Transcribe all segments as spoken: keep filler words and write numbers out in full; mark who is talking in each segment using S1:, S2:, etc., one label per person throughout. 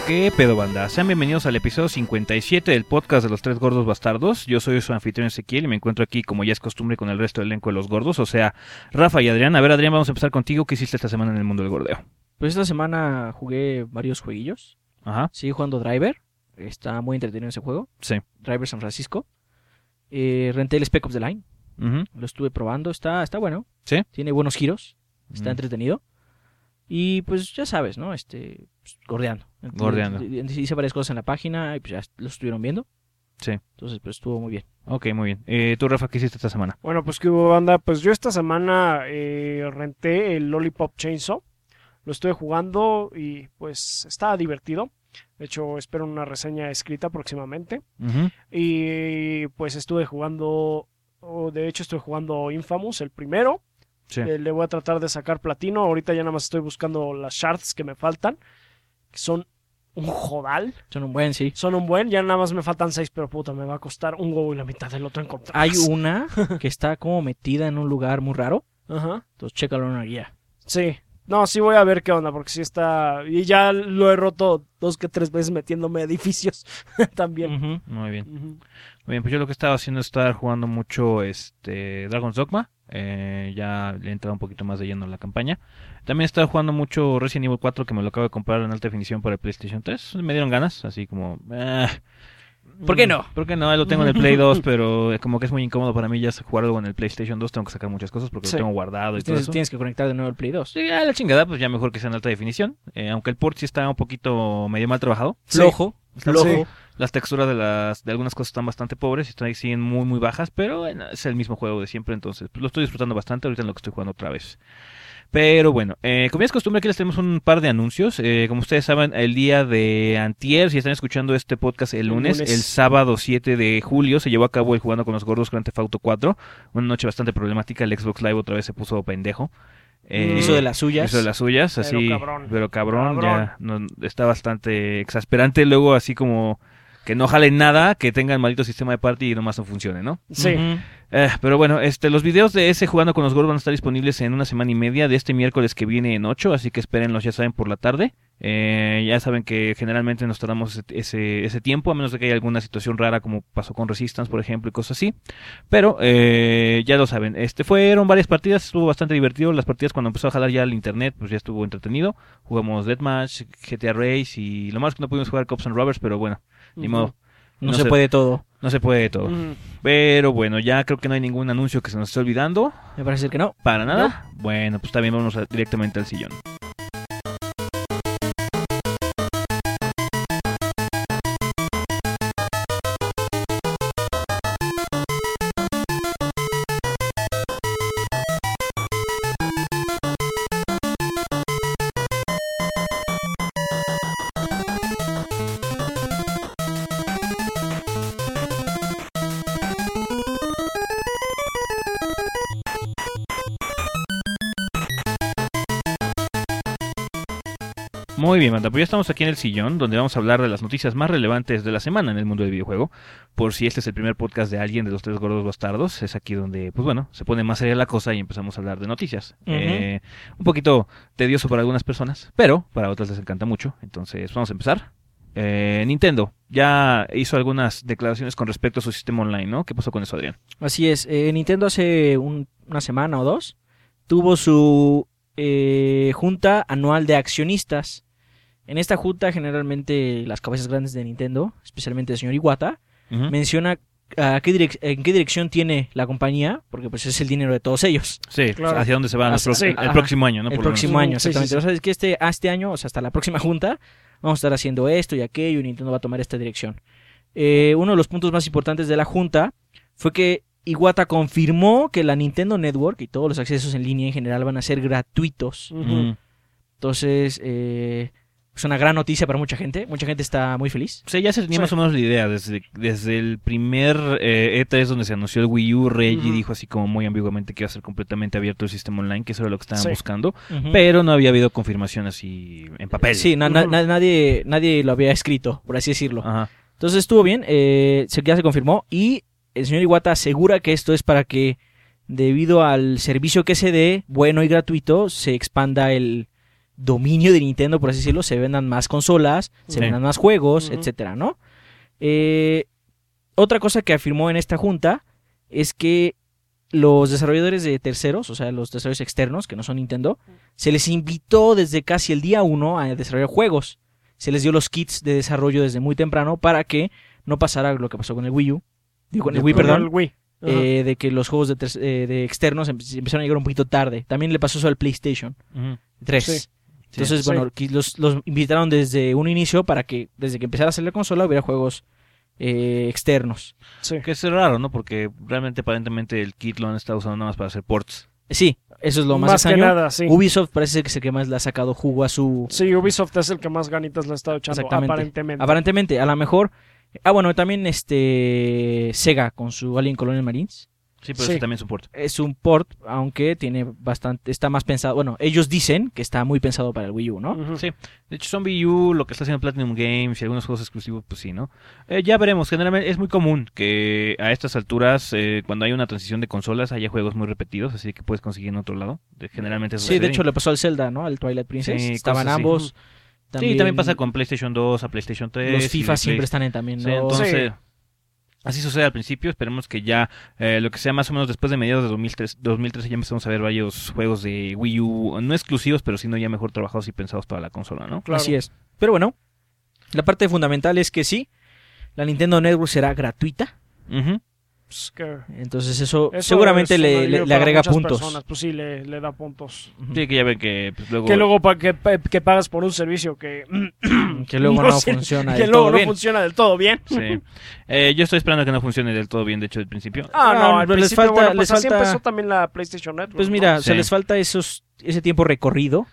S1: ¿Qué pedo, banda? Sean bienvenidos al episodio cincuenta y siete del podcast de los tres gordos bastardos. Yo soy su anfitrión Ezequiel y me encuentro aquí, como ya es costumbre, con el resto del elenco de los gordos, o sea, Rafa y Adrián. A ver, Adrián, vamos a empezar contigo. ¿Qué hiciste esta semana en el mundo del gordeo?
S2: Pues esta semana jugué varios jueguillos.
S1: Ajá.
S2: Sigue jugando Driver. Está muy entretenido ese juego.
S1: Sí.
S2: Driver San Francisco. Eh, renté el Spec Ops The Line.
S1: Uh-huh.
S2: Lo estuve probando. Está, está bueno.
S1: Sí.
S2: Tiene buenos giros. Está
S1: Mm.
S2: entretenido. Y pues ya sabes, ¿no? Este, pues, gordeando.
S1: Gordeando.
S2: Hice varias cosas en la página y pues ya lo estuvieron viendo.
S1: Sí.
S2: Entonces pues estuvo muy bien.
S1: Ok, muy bien. Eh, ¿Tú, Rafa, qué hiciste esta semana?
S3: Bueno, pues que hubo, banda. Pues yo esta semana eh, renté el Lollipop Chainsaw. Lo estuve jugando y pues está divertido. De hecho, espero una reseña escrita próximamente.
S1: Uh-huh.
S3: Y pues estuve jugando, o de hecho estoy jugando Infamous, el primero.
S1: Sí.
S3: Eh, le voy a tratar de sacar platino. Ahorita ya nada más estoy buscando las shards que me faltan, que son un jodal.
S2: Son un buen, sí.
S3: Son un buen, ya nada más me faltan seis, pero puta, me va a costar un huevo y la mitad del otro encontrar.
S2: Hay una que está como metida en un lugar muy raro.
S3: Ajá.
S2: Entonces chécalo en una guía.
S3: Sí. No, sí voy a ver qué onda, porque sí está... Y ya lo he roto dos que tres veces metiéndome a edificios también.
S2: Uh-huh.
S1: Muy bien.
S3: Ujú.
S1: Muy bien, pues yo lo que estaba haciendo es estar jugando mucho este Dragon's Dogma. Eh, ya le he entrado un poquito más de lleno a la campaña. También he estado jugando mucho Resident Evil cuatro, que me lo acabo de comprar en alta definición para el PlayStation tres. Me dieron ganas, así como... Eh,
S2: ¿Por qué no?
S1: ¿Por qué no? Lo tengo en el Play dos, pero como que es muy incómodo para mí ya jugar algo en el PlayStation dos. Tengo que sacar muchas cosas porque
S3: Sí.
S1: lo tengo guardado y todo
S2: Tienes,
S1: eso.
S2: tienes que conectar de nuevo el Play dos.
S1: Sí, a la chingada, pues ya mejor que sea en alta definición. Eh, aunque el port sí está un poquito medio mal trabajado.
S2: Flojo.
S1: Está
S2: Flojo.
S1: flojo. Las texturas de las de algunas cosas están bastante pobres y están siguen muy muy bajas, pero bueno, es el mismo juego de siempre, entonces pues, lo estoy disfrutando bastante ahorita en lo que estoy jugando otra vez. Pero bueno, eh, como ya es costumbre, aquí les tenemos un par de anuncios. Eh, como ustedes saben, el día de antier, si están escuchando este podcast el lunes, el,
S3: lunes.
S1: el sábado siete de julio, se llevó a cabo el Jugando con los Gordos Grand Theft Auto cuatro. Una noche bastante problemática, el Xbox Live otra vez se puso pendejo. Eh,
S2: Hizo de las suyas.
S1: Hizo de las suyas,
S3: Pero
S1: así,
S3: cabrón.
S1: pero cabrón,
S3: Cabrón.
S1: ya no, está bastante exasperante. Luego así como que no jale nada, que tenga el maldito sistema de party y nomás no funcione, ¿no?
S3: Sí.
S2: Ujú.
S1: Eh, pero bueno, este, los videos de ese Jugando con los Gordos van a estar disponibles en una semana y media de este miércoles que viene en ocho, así que espérenlos, ya saben, por la tarde. Eh, ya saben que generalmente nos tardamos ese, ese, ese tiempo, a menos de que haya alguna situación rara como pasó con Resistance, por ejemplo, y cosas así. Pero eh, ya lo saben, este fueron varias partidas, estuvo bastante divertido. Las partidas cuando empezó a jalar ya el internet, pues ya estuvo entretenido. Jugamos Deathmatch, G T A Race y lo más que no pudimos jugar Cops and Robbers, pero bueno, ni
S3: Ujú.
S1: modo.
S2: No,
S1: No
S2: se
S1: sé.
S2: puede todo.
S1: No se puede todo.
S3: Ujú.
S1: Pero bueno, ya creo que no hay ningún anuncio que se nos esté olvidando.
S2: Me parece que no.
S1: Para nada. Bueno, pues también vamos a- directamente al sillón. Muy bien, banda, pues ya estamos aquí en el sillón, donde vamos a hablar de las noticias más relevantes de la semana en el mundo del videojuego. Por si este es el primer podcast de alguien de los tres gordos bastardos, es aquí donde, pues bueno, se pone más seria la cosa y empezamos a hablar de noticias.
S2: Ujú.
S1: Eh, un poquito tedioso para algunas personas, pero para otras les encanta mucho. Entonces, vamos a empezar. Eh, Nintendo ya hizo algunas declaraciones con respecto a su sistema online, ¿no? ¿Qué pasó con eso, Adrián?
S2: Así es. eh, Nintendo hace un- una semana o dos tuvo su eh, junta anual de accionistas. En esta junta generalmente las cabezas grandes de Nintendo, especialmente el señor Iwata,
S1: Ujú.
S2: menciona a qué direc- en qué dirección tiene la compañía, porque pues es el dinero de todos ellos.
S1: Sí,
S3: Claro.
S1: hacia dónde se van el,
S2: Hacia-
S1: pro-
S2: sí,
S1: el
S2: ajá.
S1: próximo año, ¿no?
S2: el
S1: Por lo
S2: próximo
S3: menos.
S2: año,
S3: Sí, sí,
S2: exactamente.
S3: sí.
S2: O sea, es que este, a este año, o sea, hasta la próxima junta, vamos a estar haciendo esto y aquello y Nintendo va a tomar esta dirección. Eh, uno de los puntos más importantes de la junta fue que Iwata confirmó que la Nintendo Network y todos los accesos en línea en general van a ser gratuitos.
S3: Ujú.
S1: menos. Mm.
S2: Entonces, eh, es una gran noticia para mucha gente. Mucha gente está muy feliz.
S1: Sí, ya se tenía
S3: Sí.
S1: más o menos la idea. Desde, desde el primer eh, E tres donde se anunció el Wii U, Reggie
S3: Ujú.
S1: dijo así como muy ambiguamente que iba a ser completamente abierto el sistema online, que eso era lo que estaban
S3: Sí.
S1: buscando.
S2: Ujú.
S1: Pero no había habido confirmación así en papel.
S2: Sí, na- na-
S3: Ujú.
S2: na- nadie, nadie lo había escrito, por así decirlo.
S1: Ajá.
S2: Entonces estuvo bien, eh, se- ya se confirmó y el señor Iwata asegura que esto es para que debido al servicio que se dé, bueno y gratuito, se expanda el, dominio de Nintendo, por así decirlo, se vendan más consolas, se
S1: Sí.
S2: vendan más juegos,
S3: Ujú.
S2: etcétera, ¿no? Eh, otra cosa que afirmó en esta junta es que los desarrolladores de terceros, o sea, los desarrolladores externos, que no son Nintendo, se les invitó desde casi el día uno a desarrollar juegos. Se les dio los kits de desarrollo desde muy temprano para que no pasara lo que pasó con el Wii U. Digo, con el Wii,
S3: Con
S2: perdón.
S3: el Wii. Ajá.
S2: eh, de que los juegos de, ter- eh, de externos empe- empezaron a llegar un poquito tarde. También le pasó eso al PlayStation
S1: Ujú.
S2: tres.
S3: Sí.
S2: Entonces,
S3: Sí.
S2: bueno, qui- los, los invitaron desde un inicio para que desde que empezara a hacer la consola hubiera juegos eh, externos.
S3: Sí.
S1: Que es raro, ¿no? Porque realmente aparentemente el kit lo han estado usando nada más para hacer ports.
S2: Sí, eso es lo más,
S3: Más que
S2: extraño.
S3: nada, sí.
S2: Ubisoft parece ser que es el que más le ha sacado jugo a su...
S3: Sí, Ubisoft es el que más ganitas le ha estado echando,
S2: Exactamente.
S3: aparentemente.
S2: Aparentemente, a lo mejor... Ah, bueno, también este Sega con su Alien Colonial Marines.
S1: Sí, pero
S3: Sí.
S1: ese también es un port.
S2: Es un port, aunque tiene bastante... Está más pensado... Bueno, ellos dicen que está muy pensado para el Wii U, ¿no?
S3: Ujú.
S1: Sí. De hecho, Zombie U, lo que está haciendo Platinum Games y algunos juegos exclusivos, pues sí, ¿no? Eh, ya veremos. Generalmente es muy común que a estas alturas, eh, cuando hay una transición de consolas, haya juegos muy repetidos, así que puedes conseguir en otro lado. De- Generalmente eso
S2: Sí, de
S1: sucede.
S2: hecho le pasó al Zelda, ¿no? Al Twilight Princess.
S1: Sí,
S2: Estaban
S1: cosas así.
S2: ambos.
S1: Sí, también pasa con PlayStation dos a PlayStation tres.
S2: Los
S1: y
S2: FIFA
S1: de
S2: siempre
S1: Play-
S2: están en también,
S1: Sí,
S2: ¿no?
S1: entonces, así sucede al principio. Esperemos que ya, eh, lo que sea más o menos después de mediados de dos mil tres, dos mil trece, ya empezamos a ver varios juegos de Wii U, no exclusivos, pero sino ya mejor trabajados y pensados para la consola, ¿no?
S3: Claro.
S2: Así es. Pero bueno, la parte fundamental es que sí, la Nintendo Network será gratuita.
S1: Ujú.
S3: Pues que
S2: Entonces eso,
S3: eso
S2: seguramente
S3: es un
S2: le,
S3: alivio
S2: le- le
S3: para
S2: agrega
S3: muchas
S2: puntos.
S3: personas, pues sí, le, le da puntos.
S2: Ujú.
S1: Sí, que ya ven que pues, luego...
S3: Que luego pa- que, pa- que pagas por un servicio que,
S2: Que luego no,
S3: sirve-
S2: funciona
S3: que
S2: del
S3: luego
S2: todo
S3: no
S2: bien.
S3: funciona del todo bien.
S1: Sí. Eh, yo estoy esperando que no funcione del todo bien, de hecho, del principio.
S3: Ah, no,
S2: Ah,
S3: al
S2: pero les
S3: principio,
S2: falta-
S3: bueno, pues
S2: les
S3: así
S2: falta-
S3: empezó también la PlayStation Network.
S2: Pues
S3: ¿no?
S2: mira, se
S1: Sí.
S2: les falta esos ese tiempo recorrido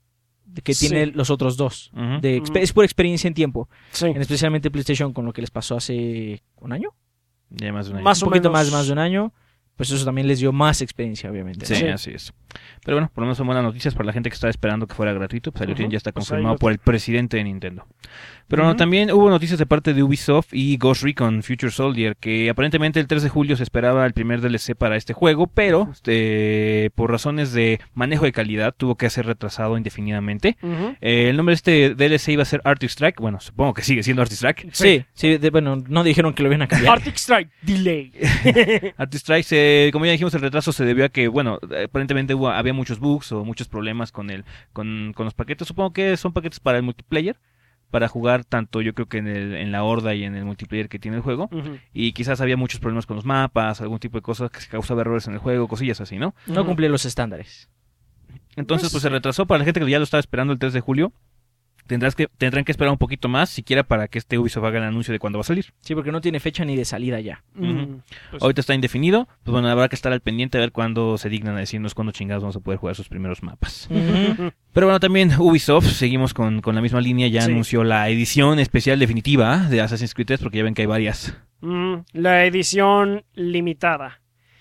S2: que
S3: Sí.
S2: tienen los otros dos.
S1: Ujú.
S2: De expe-
S3: Ujú.
S2: Es pura experiencia en tiempo.
S3: Sí.
S2: En especialmente PlayStation con lo que les pasó hace un año.
S1: Ya más de un año.
S3: Más
S2: un
S3: o
S2: poquito
S3: menos.
S2: más, más de un año. Pues eso también les dio más experiencia, obviamente.
S1: Sí,
S2: ¿no?
S3: Sí.
S1: así es. Pero bueno, por lo menos son buenas noticias para la gente que estaba esperando que fuera gratuito. Pues
S3: Ujú.
S1: ya está
S3: Pues
S1: confirmado
S3: ahí lo-
S1: por el presidente de Nintendo. Pero bueno,
S2: Ujú.
S1: también hubo noticias de parte de Ubisoft y Ghost Recon Future Soldier, que aparentemente el tres de julio se esperaba el primer D L C para este juego, pero este, por razones de manejo de calidad tuvo que ser retrasado indefinidamente.
S3: Ujú.
S1: Eh, el nombre de este D L C iba a ser Arctic Strike. Bueno, supongo que sigue siendo Arctic Strike.
S2: Sí, sí, de- bueno, no dijeron que lo iban a cambiar.
S3: Arctic Strike Delay.
S1: Arctic Strike, se- como ya dijimos, el retraso se debió a que, bueno, aparentemente hubo, había muchos bugs o muchos problemas con el, con, con los paquetes. Supongo que son paquetes para el multiplayer, para jugar tanto yo creo que en, el, en la horda y en el multiplayer que tiene el juego.
S3: Ujú.
S1: Y quizás había muchos problemas con los mapas, algún tipo de cosas que se causaba errores en el juego, cosillas así, ¿no?
S2: No
S3: Ujú.
S2: cumplía los estándares.
S1: Entonces,
S3: Pues,
S1: pues se retrasó para la gente que ya lo estaba esperando el tres de julio. Tendrás que, tendrán que esperar un poquito más, siquiera para que este Ubisoft haga el anuncio de cuándo va a salir.
S2: Sí, porque no tiene fecha ni de salida ya.
S3: Mm, pues,
S1: Ahorita está indefinido, pues bueno, habrá que estar al pendiente a ver cuándo se dignan a decirnos cuándo chingados vamos a poder jugar sus primeros mapas.
S2: Ujú.
S1: Pero bueno, también Ubisoft, seguimos con, con la misma línea, ya
S3: Sí.
S1: anunció la edición especial definitiva de Assassin's Creed tres, porque ya ven que hay varias.
S3: Mm, la edición limitada.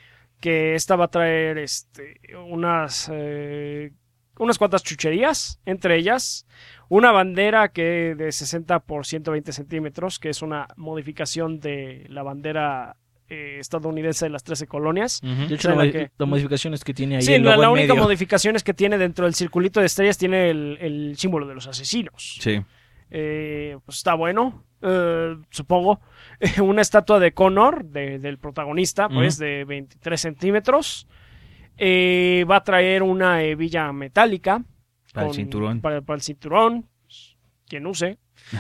S3: Que esta va a traer este, unas, eh, unas cuantas chucherías. Entre ellas, una bandera que de sesenta por ciento veinte centímetros, que es una modificación de la bandera eh, estadounidense de las trece colonias.
S2: De hecho,
S3: Sí,
S2: la,
S3: la
S2: modi-
S3: que-
S2: la modificación es que tiene ahí
S3: Sí,
S2: el
S3: la,
S2: logo
S3: la
S2: en
S3: única
S2: medio.
S3: modificación es que tiene dentro del circulito de estrellas, tiene el, el símbolo de los asesinos.
S1: Sí.
S3: Eh, pues está bueno, eh, supongo. Una estatua de Connor, de- del protagonista, pues, de veintitrés centímetros. Eh, va a traer una hebilla metálica.
S1: Para el
S3: con-
S1: cinturón.
S3: Para, para el cinturón. Pues, quien use.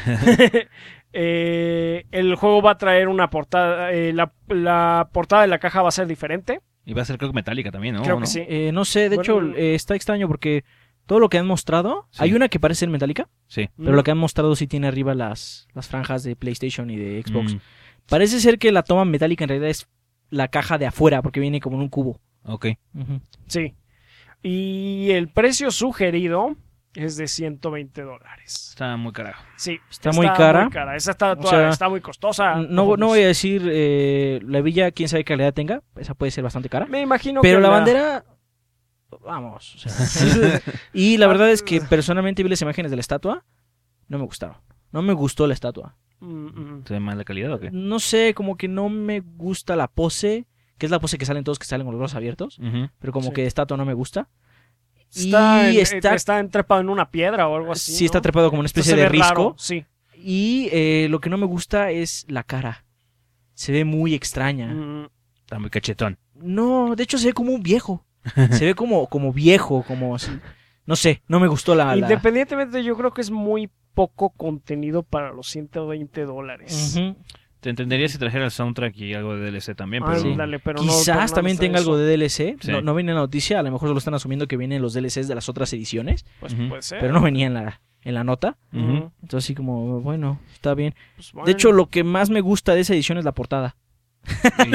S3: Eh, el juego va a traer una portada. eh, la, la portada de la caja va a ser diferente.
S1: Y va a ser creo que metálica también, ¿no?
S3: Creo
S1: ¿O
S3: que
S1: no?
S3: sí.
S2: Eh, no sé, de
S3: Bueno,
S2: hecho, eh, está extraño porque todo lo que han mostrado,
S1: Sí.
S2: hay una que parece ser metálica,
S1: Sí.
S2: pero
S3: Mm.
S2: lo que han mostrado sí tiene arriba las, las franjas de PlayStation y de Xbox.
S1: Mm,
S2: Parece ser que la toma metálica en realidad es la caja de afuera, porque viene como en un cubo.
S1: ok.
S2: Ujú.
S3: Sí. Y el precio sugerido es de ciento veinte dólares.
S1: Está muy carajo.
S3: Sí,
S2: Está muy cara.
S3: Esa está,
S2: O sea,
S3: está muy costosa.
S2: No, no voy a decir eh, la hebilla, quién sabe qué calidad tenga, esa puede ser bastante cara.
S3: Me imagino
S2: Pero
S3: que
S2: la bandera, vamos. o sea, y la verdad es que personalmente vi las imágenes de la estatua, no me gustaron. No me gustó la estatua.
S3: Mm, mm.
S1: ¿Se ve mal la calidad o qué?
S2: No sé, como que no me gusta la pose, que es la pose que salen todos que salen con los brazos abiertos,
S1: Ujú.
S2: pero como
S3: Sí.
S2: que de estatua no me gusta.
S3: Está,
S2: y
S3: en-
S2: está,
S3: está entrepado en una piedra o algo así.
S2: sí, está
S3: ¿no?
S2: trepado como una
S3: Esto
S2: especie
S3: se
S2: de
S3: ve
S2: risco.
S3: raro, sí.
S2: Y eh, lo que no me gusta es la cara. Se ve muy extraña.
S3: Mm,
S1: Está muy cachetón.
S2: No, de hecho se ve como un viejo. Se ve como, como viejo, como así. No sé, no me gustó la... la...
S3: Independientemente, yo creo que es muy poco contenido para los ciento veinte dólares.
S2: Ujú.
S1: Te entendería si trajera el soundtrack y algo de D L C también, pero...
S2: sí.
S3: Ándale, pero no,
S2: Quizás
S3: pero nada
S2: también
S3: más está
S2: tenga algo
S3: eso.
S2: de D L C.
S1: Sí.
S2: No, no viene en la noticia, a lo mejor solo están asumiendo que vienen los D L Cs de las otras ediciones,
S3: Pues
S1: Ujú.
S3: puede ser.
S2: pero no venía en la, en la nota.
S1: Ujú.
S2: Entonces así como, bueno, está bien.
S3: Pues bueno.
S2: De hecho, lo que más me gusta de esa edición es la portada.
S1: Y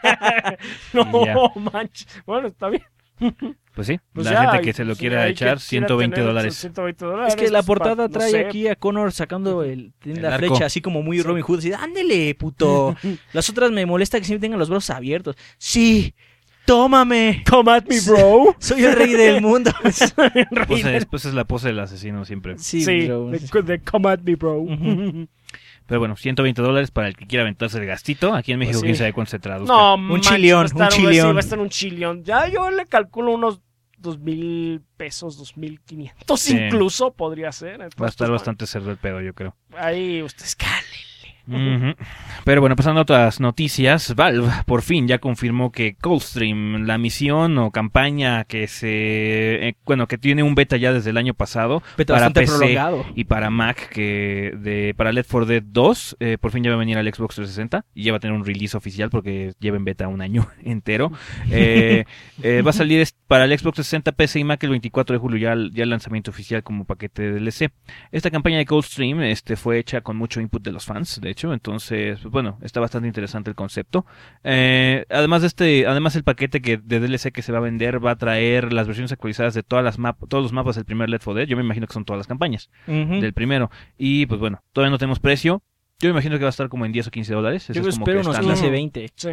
S1: ya.
S3: no
S1: y ya.
S3: manches. Bueno, está bien.
S1: Pues sí,
S3: Pues
S1: la
S3: ya,
S1: gente que
S3: y
S1: se lo
S3: pues
S1: quiera
S3: hay que
S1: echar,
S3: quiera
S1: ciento veinte
S3: tener
S1: dólares.
S3: ciento veinte dólares.
S2: Es que la
S3: pues,
S2: portada
S3: para- no
S2: trae
S3: sé.
S2: aquí a Connor sacando el, tiene
S1: El
S2: la
S1: arco.
S2: flecha así como muy
S3: Sí.
S2: Robin Hood, así, ándele, puto. Las otras me molesta que siempre tengan los brazos abiertos. Sí, tómame.
S3: Come at me, bro.
S2: Soy el rey del mundo.
S1: Pose- después es la pose del asesino siempre.
S2: Sí,
S3: Sí,
S2: bro.
S3: de, de come at me, bro.
S2: Ujú.
S1: Pero bueno, ciento veinte dólares para el que quiera aventarse el gastito. Aquí en México,
S3: Pues sí.
S1: quién sabe cuánto se traduzca.
S3: No,
S2: Un
S3: manches,
S2: chillón,
S3: va a estar-
S2: un chillón.
S3: sí, va a estar un chillón. Ya yo le calculo unos dos mil pesos, dos mil quinientos
S1: Sí.
S3: incluso podría ser. Entonces,
S1: Va a estar
S3: pues,
S1: bastante cerdo el pedo, yo creo.
S3: bueno, ahí ustedes calen.
S1: Ujú. Pero bueno, pasando a otras noticias, Valve por fin ya confirmó que Coldstream, la misión o campaña que se, eh, bueno, que tiene un beta ya desde el año pasado
S2: Beta
S1: para
S2: bastante
S1: P C
S2: prolongado.
S1: y para Mac, que de para Left four Dead dos, eh, por fin ya va a venir al Xbox trescientos sesenta y ya va a tener un release oficial porque lleva en beta un año entero. Eh, eh, va a salir es- para el Xbox trescientos sesenta, P C y Mac el veinticuatro de julio, ya, el- ya el lanzamiento oficial como paquete de D L C. Esta campaña de Coldstream este, fue hecha con mucho input de los fans, de hecho, entonces, pues, bueno, está bastante interesante el concepto. Eh, además de este, además el paquete que de D L C que se va a vender va a traer las versiones actualizadas de todas las map todos los mapas del primer Left four Dead. Yo me imagino que son todas las campañas
S2: Ujú.
S1: del primero. Y pues bueno, todavía no tenemos precio. Yo me imagino que va a estar como en diez o quince dólares. Eso
S2: Yo
S1: es como
S2: espero
S1: que
S2: unos
S1: estándar.
S2: quince, veinte.
S3: Sí.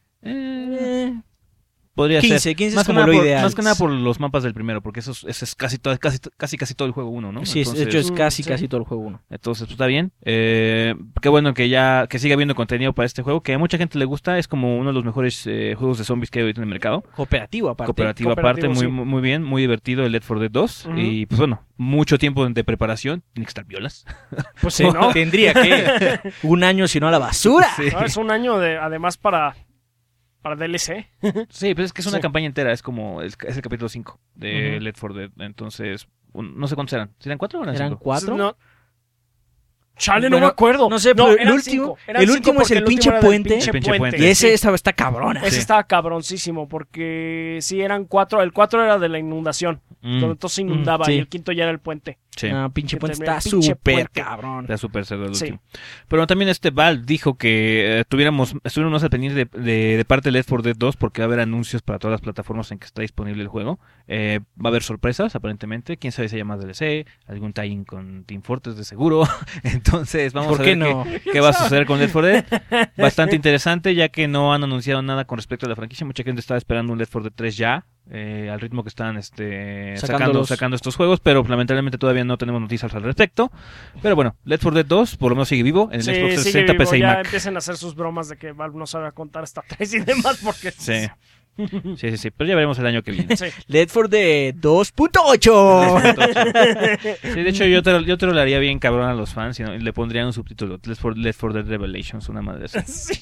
S1: Eh, podría
S2: quince,
S1: ser.
S2: quince
S1: Más
S2: es
S1: que,
S2: como
S1: nada
S2: lo
S1: por,
S2: ideal.
S1: más que nada por los mapas del primero, porque eso es, eso es casi, todo, casi, casi casi todo el juego uno, ¿no?
S2: Sí, es- de
S1: entonces,
S2: hecho es
S3: Mm,
S2: casi,
S3: sí.
S2: casi todo el juego uno.
S1: entonces, pues está bien. Eh, qué bueno que ya que siga habiendo contenido para este juego, que a mucha gente le gusta. Es como uno de los mejores eh, juegos de zombies que hay ahorita en el mercado.
S2: Cooperativo, aparte.
S1: Cooperativo aparte,
S3: Cooperativo,
S1: muy,
S3: sí.
S1: muy muy bien, muy divertido el Left four Dead dos.
S3: Ujú.
S1: Y pues bueno, mucho tiempo de preparación. Tiene que estar violas.
S3: Pues sí, ¿no?
S2: Tendría que. Un año, si no a la basura.
S1: Sí.
S3: No, es un año de, además para, para D L C.
S1: Sí, pero es que es una
S3: Sí.
S1: campaña entera, es como, es, es el capítulo cinco de
S2: Ujú.
S1: Left four Dead, entonces, un- no sé cuántos eran, ¿eran cuatro o eran
S2: ¿Eran
S1: cinco?
S2: cuatro?
S3: No. Chale, no
S2: Bueno,
S3: me acuerdo.
S2: no sé, pero el
S3: eran
S2: último-
S3: cinco. Eran
S2: el
S3: cinco
S2: último es
S3: porque
S2: el pinche
S3: último era del
S2: puente.
S3: pinche
S1: El pinche
S3: puente.
S1: puente.
S2: Y ese
S3: Sí.
S2: estaba, está cabrona.
S3: Ese
S1: Sí.
S3: estaba cabroncísimo porque sí eran cuatro. El cuatro era de la inundación,
S1: Mm,
S3: donde todo se inundaba
S2: Mm, sí.
S3: y el quinto ya era el puente.
S1: sí,
S2: No, pinche
S3: Que
S2: puente
S3: termina
S2: está
S3: el pinche
S2: súper
S3: puente.
S2: cabrón.
S1: está súper cerdo el
S3: Sí.
S1: último. Pero también este Valve dijo que eh, tuviéramos, estuviéramos más al pendiente de, de, de parte de Left four Dead dos porque va a haber anuncios para todas las plataformas en que está disponible el juego. Eh, va a haber sorpresas, aparentemente. Quién sabe si hay más D L C, algún tie-in con Team Fortress de seguro. Entonces, vamos
S2: ¿Por
S1: a
S2: qué
S1: ver
S2: no?
S1: qué, qué va a suceder con Left four Dead. Bastante interesante, ya que no han anunciado nada con respecto a la franquicia. Mucha gente estaba esperando un Left four Dead tres ya, eh, al ritmo que están este, sacando,
S2: Sacándolos.
S1: sacando estos juegos, pero lamentablemente todavía no tenemos noticias al respecto. Pero bueno, Left four Dead dos por lo menos sigue vivo en el
S3: Sí,
S1: Xbox
S3: sigue
S1: trescientos sesenta,
S3: vivo.
S1: P C y
S3: Ya
S1: Mac.
S3: empiecen a hacer sus bromas de que Valve no sabe contar hasta tres y demás porque...
S1: Sí. Sí, sí, sí, pero ya veremos el año que viene.
S3: Sí.
S2: Left four Dead dos punto ocho.
S1: Sí, de hecho yo te, lo- yo te lo haría bien cabrón a los fans y, no- y le pondrían un subtítulo, Left four, Left four Dead Revelations, una madre así.
S3: Sí.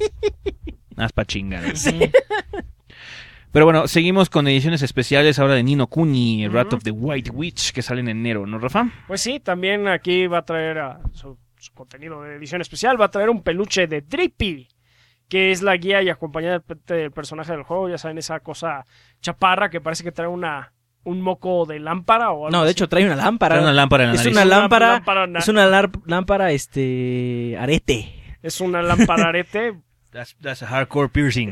S1: Más pa' chingar. Pero bueno, seguimos con ediciones especiales ahora de Ni no Kuni,
S3: Ujú.
S1: Wrath of the White Witch, que salen en enero, ¿no, Rafa?
S3: Pues sí, también aquí va a traer a su, su contenido de edición especial, va a traer un peluche de Drippy, que es la guía y acompañada del, del personaje del juego, ya saben, esa cosa chaparra que parece que trae una un moco de lámpara o algo
S2: No, de
S3: así.
S2: hecho trae una lámpara.
S1: Trae una lámpara en la
S2: Es
S1: nariz.
S2: una lámpara.
S3: lámpara na-
S2: Es una lar- lámpara, este, arete.
S3: es una lámpara arete.
S1: That's, that's a hardcore piercing.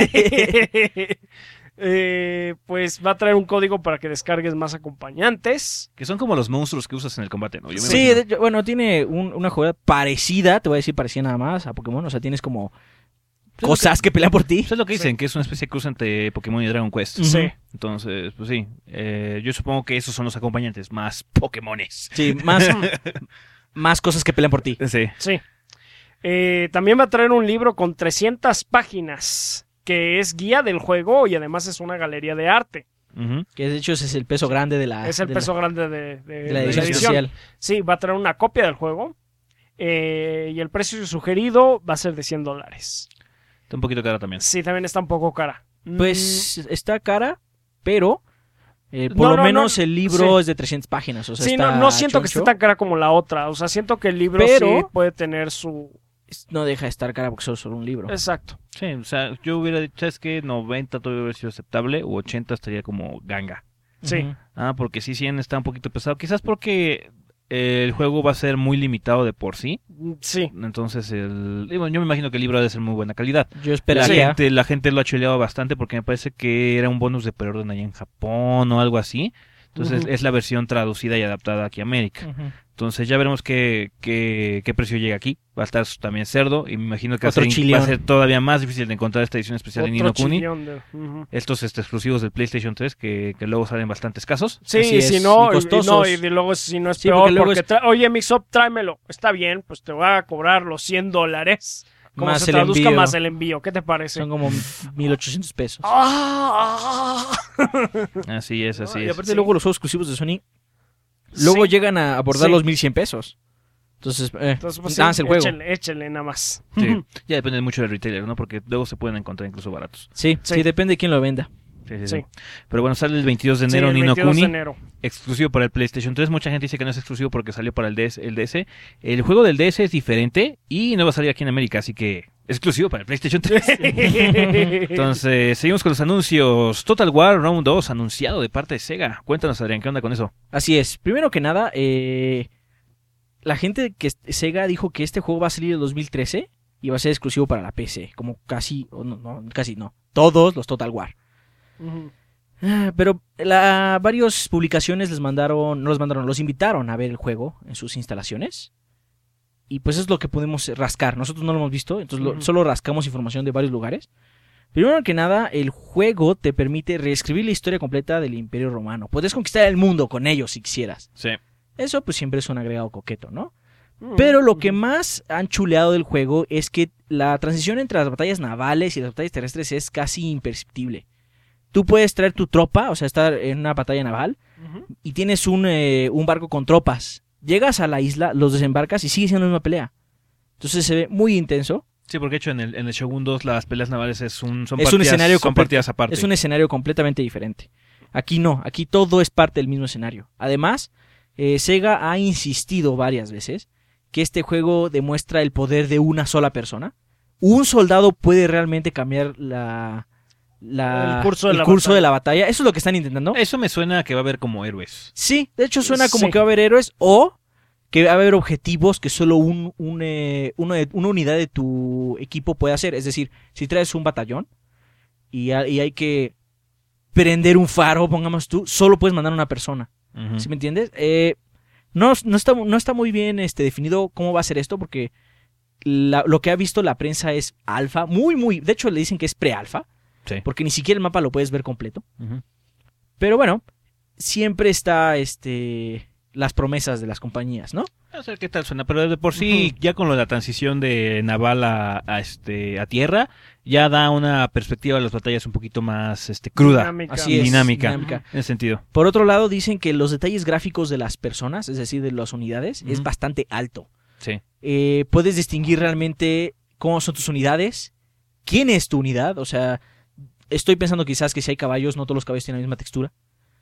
S3: Eh, pues va a traer un código para que descargues más acompañantes.
S1: Que son como los monstruos que usas en el combate, ¿no? Yo me
S2: Sí,
S1: imagino.
S2: de hecho, bueno, tiene un- una jugada parecida, te voy a decir parecida nada más a Pokémon. O sea, tienes como
S1: lo
S2: cosas que pelean por ti.
S1: Eso es lo que dicen, que es una especie de cruz entre Pokémon y Dragon Quest.
S2: Ujú.
S3: Sí.
S1: Entonces, pues sí. eh, yo supongo que esos son los acompañantes, más Pokémones.
S2: Sí, más, más cosas que pelean por ti.
S1: Sí.
S3: Sí. Eh, también va a traer un libro con trescientas páginas, que es guía del juego y además es una galería de arte.
S1: Ujú.
S2: Que de hecho ese es el peso grande de la,
S3: es el
S2: de
S3: peso
S2: la,
S3: grande de, de-
S2: de la
S3: de
S2: edición especial.
S3: Sí, va a traer una copia del juego. eh, y el precio sugerido va a ser de cien dólares.
S1: Está un poquito caro también.
S3: Sí, también está un poco cara.
S2: Pues está cara, pero eh, por
S3: No,
S2: lo
S3: no,
S2: menos
S3: no,
S2: el libro
S3: sí.
S2: es de trescientas páginas. O sea,
S3: Sí,
S2: está
S3: no, no siento que
S2: choncho.
S3: esté tan cara como la otra. O sea, siento que el libro
S2: Pero-
S3: sí puede tener su...
S2: No deja de estar cara porque solo es solo un libro.
S3: Exacto.
S1: Sí, o sea, yo hubiera dicho, es que noventa todavía hubiera sido aceptable, o ochenta estaría como ganga.
S3: Sí.
S2: Ujú.
S1: Ah, porque sí, cien está un poquito pesado. Quizás porque eh, el juego va a ser muy limitado de por sí.
S3: Sí.
S1: Entonces, el, y bueno, yo me imagino que el libro ha de ser muy buena calidad.
S2: Yo
S1: La
S2: esperaría.
S1: gente, la gente lo ha chuleado bastante porque me parece que era un bonus de preorden allá en Japón o algo así. Entonces,
S3: Ujú.
S1: es la versión traducida y adaptada aquí a América.
S2: Ujú.
S1: Entonces, ya veremos qué, qué, qué precio llega aquí. Va a estar también cerdo y me imagino que va a,
S2: Otro
S1: ser,
S2: chileón.
S1: va a ser todavía más difícil de encontrar esta edición especial en
S3: Otro
S1: Ninokuni.
S3: chillón de- ujú.
S1: Estos este, exclusivos del PlayStation tres que, que luego salen bastante escasos.
S3: Sí,
S2: Así es,
S3: si no,
S2: y
S3: y,
S2: costosos.
S3: no, y de luego si no es
S2: Sí,
S3: peor,
S2: porque luego
S3: porque,
S2: es-
S3: tra- oye, Mixup, tráemelo. Está bien, pues te voy a cobrar los cien dólares. Como
S2: Más
S3: se
S2: el
S3: traduzca
S2: envío.
S3: más el envío. ¿Qué te parece?
S2: Son como mil ochocientos pesos.
S3: Ah,
S1: Así es, así
S2: y
S1: es.
S2: aparte
S3: sí.
S2: luego los juegos exclusivos de Sony luego
S3: Sí.
S2: llegan a abordar
S3: Sí.
S2: los mil cien pesos. Entonces, eh,
S3: Entonces, pues,
S2: nada más
S3: sí,
S2: el juego.
S3: échenle, échenle nada más.
S1: Sí. Ya depende mucho del retailer, ¿no? Porque luego se pueden encontrar incluso baratos.
S2: Sí, sí,
S3: Sí.
S2: depende de quién lo venda.
S1: Sí, sí,
S3: Sí.
S1: sí. Pero bueno, sale el veintidós de
S3: Sí,
S1: enero
S3: el
S1: Ni no
S3: veintidós
S1: Kuni,
S3: de enero.
S1: exclusivo para el PlayStation tres. Mucha gente dice que no es exclusivo porque salió para el D S. El, D S. El juego del D S es diferente y no va a salir aquí en América, así que exclusivo para el PlayStation tres. Entonces, seguimos con los anuncios. Total War Round dos, anunciado de parte de Sega. Cuéntanos, Adrián, ¿qué onda con eso?
S2: Así es. Primero que nada, eh, la gente que Sega dijo que este juego va a salir en dos mil trece y va a ser exclusivo para la P C, como casi, o no, no, casi no, todos los Total War.
S3: Ujú.
S2: Ah, Pero la, varias publicaciones les mandaron, no los mandaron, los invitaron a ver el juego en sus instalaciones. Y pues es lo que podemos rascar. Nosotros no lo hemos visto, entonces lo-
S3: Ujú.
S2: solo rascamos información de varios lugares. Primero que nada, el juego te permite reescribir la historia completa del Imperio Romano. Puedes conquistar el mundo con ellos si quisieras.
S1: Sí.
S2: Eso pues siempre es un agregado coqueto, ¿no?
S3: Ujú.
S2: Pero lo que
S3: Ujú.
S2: más han chuleado del juego es que la transición entre las batallas navales y las batallas terrestres es casi imperceptible. Tú puedes traer tu tropa, o sea, estar en una batalla naval,
S3: Ujú.
S2: y tienes un, eh, un barco con tropas. Llegas a la isla, los desembarcas y sigue siendo la misma pelea. Entonces se ve muy intenso.
S1: Sí, porque de hecho en el, en el Shogun dos las peleas navales es un, son,
S2: Es un
S1: partidas,
S2: escenario
S1: son
S2: completo.
S1: partidas aparte.
S2: Es un escenario completamente diferente. Aquí no, aquí todo es parte del mismo escenario. Además, eh, Sega ha insistido varias veces que este juego demuestra el poder de una sola persona. Un soldado puede realmente cambiar la, la-
S3: El curso de la
S2: curso
S3: batalla.
S2: de la batalla. Eso es lo que están intentando.
S1: Eso me suena a que va a haber como héroes.
S2: Sí, de hecho suena como
S3: Sí.
S2: que va a haber héroes o que va a haber objetivos que solo un, un, eh, uno de- una unidad de tu equipo puede hacer. Es decir, si traes un batallón y, ha- y hay que prender un faro, pongamos tú, solo puedes mandar una persona.
S1: Ujú.
S2: ¿Sí me entiendes? Eh, no, no, está, no está muy bien este, definido cómo va a ser esto porque la- lo que ha visto la prensa es alfa, muy, muy... De hecho le dicen que es pre-alfa
S1: Sí.
S2: porque ni siquiera el mapa lo puedes ver completo.
S1: Ujú.
S2: Pero bueno, siempre está este las promesas de las compañías, ¿no?
S1: No sé qué tal suena, pero de por sí, ya con lo de la transición de naval a, a, este, a tierra, ya da una perspectiva de las batallas un poquito más este, cruda,
S3: Dinámica.
S2: Así
S1: y
S2: es,
S1: dinámica,
S2: dinámica.
S1: en ese sentido.
S2: Por otro lado, dicen que los detalles gráficos de las personas, es decir, de las unidades, es
S1: Ujú.
S2: bastante alto.
S1: Sí.
S2: Eh, puedes distinguir realmente cómo son tus unidades, quién es tu unidad, o sea, estoy pensando quizás que si hay caballos, no todos los caballos tienen la misma textura,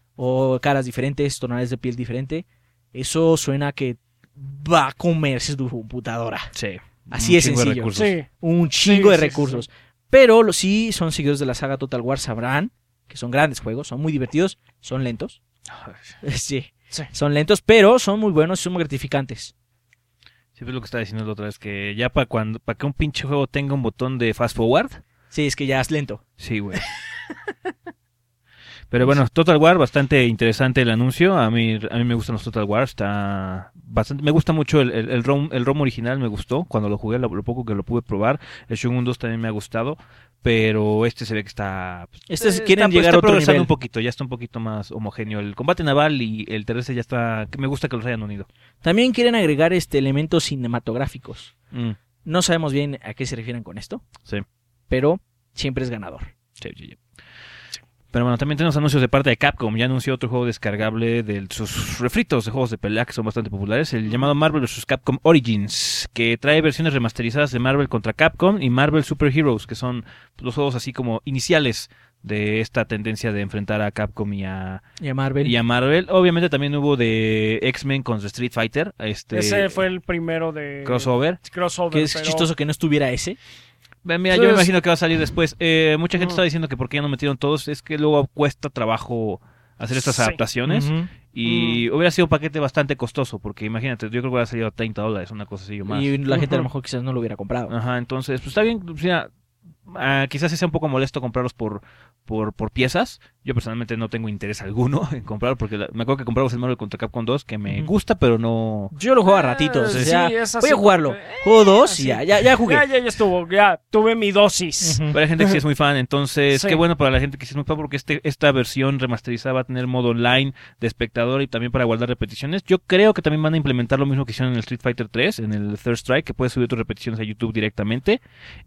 S2: o caras diferentes, tonalidades de piel diferente. Eso suena a que va a comerse tu computadora.
S1: Sí.
S2: Así
S1: Un
S2: es
S1: chingo de
S2: sencillo.
S1: recursos.
S3: Sí.
S2: Un chingo
S3: Sí,
S2: de
S3: sí, sí,
S2: recursos. Pero los sí son seguidores de la saga Total War sabrán que son grandes juegos, son muy divertidos, son lentos. Sí,
S3: Sí.
S2: son lentos, pero son muy buenos y son muy gratificantes.
S1: Sí, es lo que estaba diciendo la otra vez, que ya para cuando para que un pinche juego tenga un botón de fast forward,
S2: Sí, es que ya es lento.
S1: sí, güey. Pero bueno, Total War, bastante interesante el anuncio. A mí, a mí me gustan los Total War. Está bastante, me gusta mucho el, el, el ROM, el ROM original, me gustó. Cuando lo jugué, lo, lo poco que lo pude probar. El Shogun dos también me ha gustado. Pero este se ve que está...
S2: Estos
S1: eh,
S2: quieren
S1: está-
S2: llegar
S1: está
S2: a otro
S1: progresando
S2: nivel.
S1: un poquito, ya está un poquito más homogéneo. El combate naval y el terrestre ya está... que me gusta que los hayan unido.
S2: También quieren agregar este elementos cinematográficos.
S1: Mm,
S2: No sabemos bien a qué se refieren con esto,
S1: sí.
S2: pero siempre es ganador.
S1: Sí, sí, sí. Pero bueno, también tenemos anuncios de parte de Capcom. Ya anunció otro juego descargable de sus refritos de juegos de pelea que son bastante populares, el llamado Marvel versus. Capcom Origins, que trae versiones remasterizadas de Marvel contra Capcom y Marvel Super Heroes, que son los juegos así como iniciales de esta tendencia de enfrentar a Capcom y a,
S2: y a Marvel.
S1: Y a Marvel. Obviamente también hubo de X-Men contra Street Fighter. Este,
S3: Ese fue el primero de
S1: crossover.
S3: crossover
S2: Que es
S3: pero...
S2: chistoso que no estuviera ese.
S1: Mira, yo me imagino que va a salir después. Eh, mucha gente uh-huh. está diciendo que por qué ya no metieron todos. Es que luego cuesta trabajo hacer estas sí. adaptaciones. Uh-huh. Y uh-huh. hubiera sido un paquete bastante costoso. Porque imagínate, yo creo que hubiera salido a treinta dólares, una cosa así o más.
S2: Y la
S1: uh-huh.
S2: gente a lo mejor quizás no lo hubiera comprado.
S1: Ajá, entonces, pues está bien. O sea, uh, quizás sea un poco molesto comprarlos por, por, por piezas. Yo personalmente no tengo interés alguno en comprarlo. Porque la, me acuerdo que compramos el Marvel contra Capcom dos, que me uh-huh. gusta, pero no.
S2: Yo lo juego a ratitos.
S3: Eh,
S2: o sea,
S3: sí,
S2: voy a jugarlo. Eh, Juego dos y ya, ya, ya jugué.
S3: Ya, ya, ya estuvo. Ya tuve mi dosis.
S1: Uh-huh. Pero hay gente que sí es muy fan. Entonces, sí. qué bueno para la gente que sí es muy fan. Porque este, esta versión remasterizada va a tener modo online de espectador y también para guardar repeticiones. Yo creo que también van a implementar lo mismo que hicieron en el Street Fighter tres, en el Third Strike, que puedes subir tus repeticiones a YouTube directamente.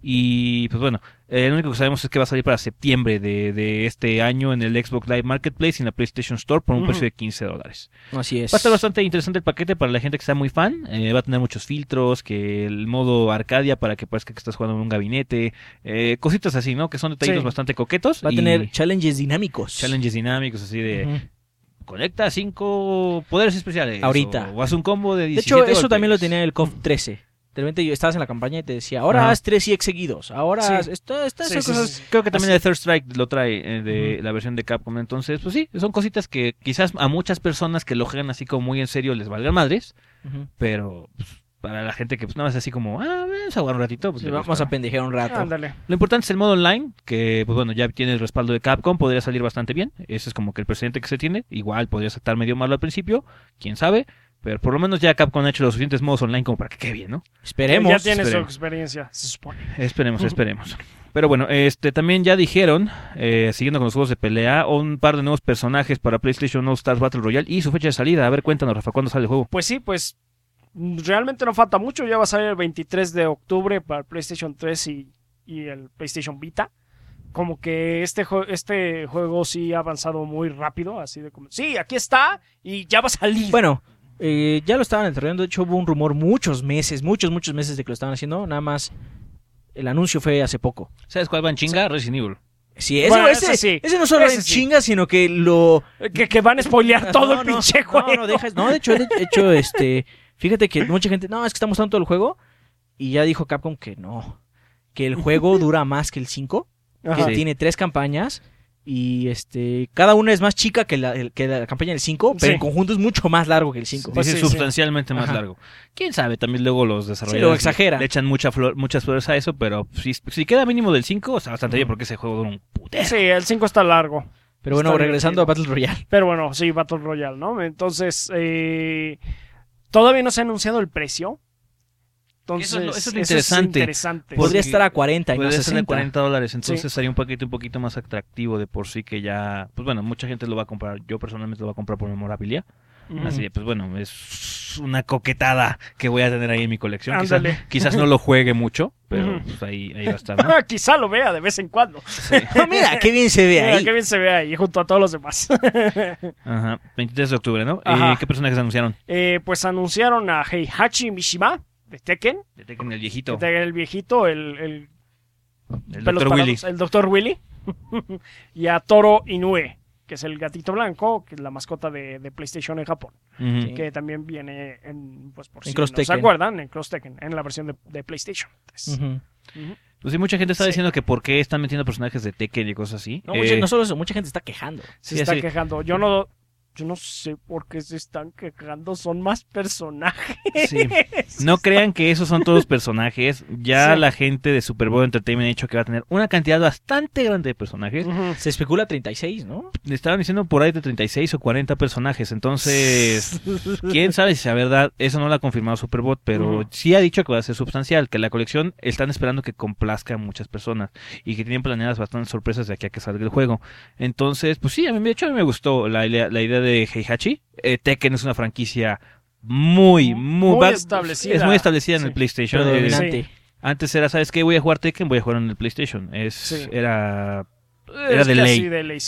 S1: Y pues bueno, eh, lo único que sabemos es que va a salir para septiembre de, de este año en el Xbox Live Marketplace y en la PlayStation Store por un uh-huh. precio de quince dólares.
S2: Así es.
S1: Va a estar bastante interesante el paquete para la gente que está muy fan. Eh, va a tener muchos filtros, que el modo Arcadia para que parezca que estás jugando en un gabinete. Eh, cositas así, ¿no? Que son detallitos sí. bastante coquetos.
S2: Va a tener challenges dinámicos.
S1: Challenges dinámicos, así de... Uh-huh. Conecta cinco poderes especiales.
S2: Ahorita.
S1: O, o haz un combo de diecisiete
S2: De hecho, eso
S1: golpes.
S2: También lo tenía el C O F trece. De repente estabas en la campaña y te decía, ahora Ajá. haz tres E X seguidos, ahora
S3: sí.
S2: haz esto, estas
S3: sí,
S2: cosas.
S3: Sí, sí.
S1: Creo que también Así. el Third Strike lo trae eh, de uh-huh. la versión de Capcom. Entonces, pues sí, son cositas que quizás a muchas personas que lo juegan así como muy en serio les valgan madres, uh-huh. pero pues, para la gente que pues nada más así como, ah, vamos a jugar un ratito. Pues,
S2: sí, vamos a pendejear un rato.
S3: Ándale.
S1: Lo importante es el modo online, que pues bueno, ya tiene el respaldo de Capcom, podría salir bastante bien. Ese es como que el precedente que se tiene. Igual podría estar medio malo al principio, quién sabe. Pero por lo menos ya Capcom ha hecho los suficientes modos online como para que quede bien, ¿no?
S2: Esperemos.
S3: Ya tiene
S1: esperemos.
S3: su experiencia, se supone.
S1: Esperemos, esperemos. Pero bueno, este también ya dijeron, eh, siguiendo con los juegos de pelea, un par de nuevos personajes para PlayStation All Stars Battle Royale y su fecha de salida. A ver, cuéntanos, Rafa, ¿cuándo sale el juego?
S3: Pues sí, pues realmente no falta mucho. Ya va a salir el veintitrés de octubre para el PlayStation tres y, y el PlayStation Vita. Como que este, jue- este juego sí ha avanzado muy rápido, así de como, sí, aquí está y ya va a salir.
S2: Bueno, eh, ya lo estaban desarrollando. De hecho, hubo un rumor muchos meses, muchos, muchos meses de que lo estaban haciendo. Nada más, el anuncio fue hace poco.
S1: ¿Sabes cuál va en chinga? Sí. Resident Evil.
S2: Sí, ese,
S3: Bueno,
S2: ese,
S3: ese sí.
S2: ese no solo
S3: Ese
S2: en
S3: sí.
S2: chinga, sino que lo...
S3: Que, que van a spoilear todo
S2: no,
S3: el
S2: no,
S3: pinche
S2: no,
S3: juego.
S2: No, deja, no, de hecho, de hecho, este... Fíjate que mucha gente, no, es que está mostrando todo el juego. Y ya dijo Capcom que no. Que el juego dura más que el cinco.
S3: Ajá.
S2: Que tiene tres campañas. Y este cada una es más chica que la, que la campaña del cinco, pero
S3: Sí.
S2: en conjunto es mucho más largo que el cinco.
S3: Pues
S1: Dice
S3: sí,
S1: sustancialmente
S2: sí.
S1: más
S2: Ajá.
S1: largo. ¿Quién sabe? También luego los
S2: Sí,
S1: desarrolladores
S2: lo exageran.
S1: le echan mucha flor, muchas flores a eso, pero si, si queda mínimo del cinco, está bastante bien porque ese juego dura un putero.
S3: Sí, el cinco está largo.
S2: Pero bueno,
S3: Está
S2: regresando
S3: divertido.
S2: a Battle Royale.
S3: Pero bueno, sí, Battle Royale, ¿no? Entonces, eh, todavía no se ha anunciado el precio. Entonces,
S1: Eso es lo- eso es lo interesante.
S3: interesante.
S1: Porque
S2: Podría estar a cuarenta y no
S1: Puede ser de
S2: sesenta.
S1: cuarenta dólares, entonces
S3: Sí.
S1: sería un paquete un poquito más atractivo de por sí que ya... Pues bueno, mucha gente lo va a comprar. Yo personalmente lo voy a comprar por memorabilia.
S3: Ujú.
S1: Así de, pues bueno, es una coquetada que voy a tener ahí en mi colección. Quizás,
S3: Ándale.
S1: quizás no lo juegue mucho, pero
S3: Ujú.
S1: pues ahí, ahí va a estar, ¿no?
S3: Quizá lo vea de vez en cuando.
S2: Ah, mira, qué bien se ve
S3: Mira,
S2: ahí.
S3: qué bien se ve ahí, junto a todos los demás.
S1: Ajá, veintitrés de octubre, ¿no?
S3: Ajá.
S1: Eh, ¿Qué personajes anunciaron?
S3: Eh, pues anunciaron a Heihachi Mishima de Tekken,
S1: De Tekken, el viejito.
S3: de Tekken el viejito, el, el,
S1: El
S3: pelos
S1: doctor
S3: parados,
S1: Willy.
S3: el doctor Willy, y a Toro Inoue, que es el gatito blanco, que es la mascota de, de PlayStation en Japón,
S1: Ujú.
S2: Sí.
S3: que también viene en, pues por
S2: En
S3: si
S2: Cross
S3: no se
S2: Tekken.
S3: acuerdan, en Cross Tekken, en la versión de, de PlayStation tres.
S2: Ujú.
S3: Ujú.
S1: Pues sí, mucha gente está
S3: Sí.
S1: diciendo que por qué están metiendo personajes de Tekken y cosas así.
S2: No, mucha-
S1: Eh,
S2: no solo eso, mucha gente está quejando.
S3: Se
S1: Sí,
S3: está
S1: sí.
S3: quejando. Yo no, yo no sé por qué se están quejando, son más personajes.
S1: Sí. No crean que esos son todos personajes. Ya
S3: Sí.
S1: la gente de Superbowl Entertainment ha dicho que va a tener una cantidad bastante grande de personajes.
S3: Ujú.
S2: Se especula treinta y seis, ¿no?
S1: Le estaban diciendo por ahí de treinta y seis o cuarenta personajes. Entonces, quién sabe si sea verdad. Eso no lo ha confirmado Superbot, pero
S3: Ujú.
S1: sí ha dicho que va a ser substancial. Que la colección están esperando que complazca a muchas personas y que tienen planeadas bastantes sorpresas de aquí a que salga el juego. Entonces, pues sí, a mí, de hecho, a mí me gustó la, idea- la idea de Heihachi. Eh, Tekken es una franquicia muy, muy,
S3: Muy
S1: va-
S3: establecida.
S1: Es muy establecida en
S3: Sí.
S1: el PlayStation. Eh,
S2: Predominante.
S1: antes era, ¿sabes qué? Voy a jugar Tekken, voy a jugar en el PlayStation. Es,
S3: Sí.
S1: Era,
S3: Es
S1: era de
S3: casi
S1: ley.
S3: de ley, sí.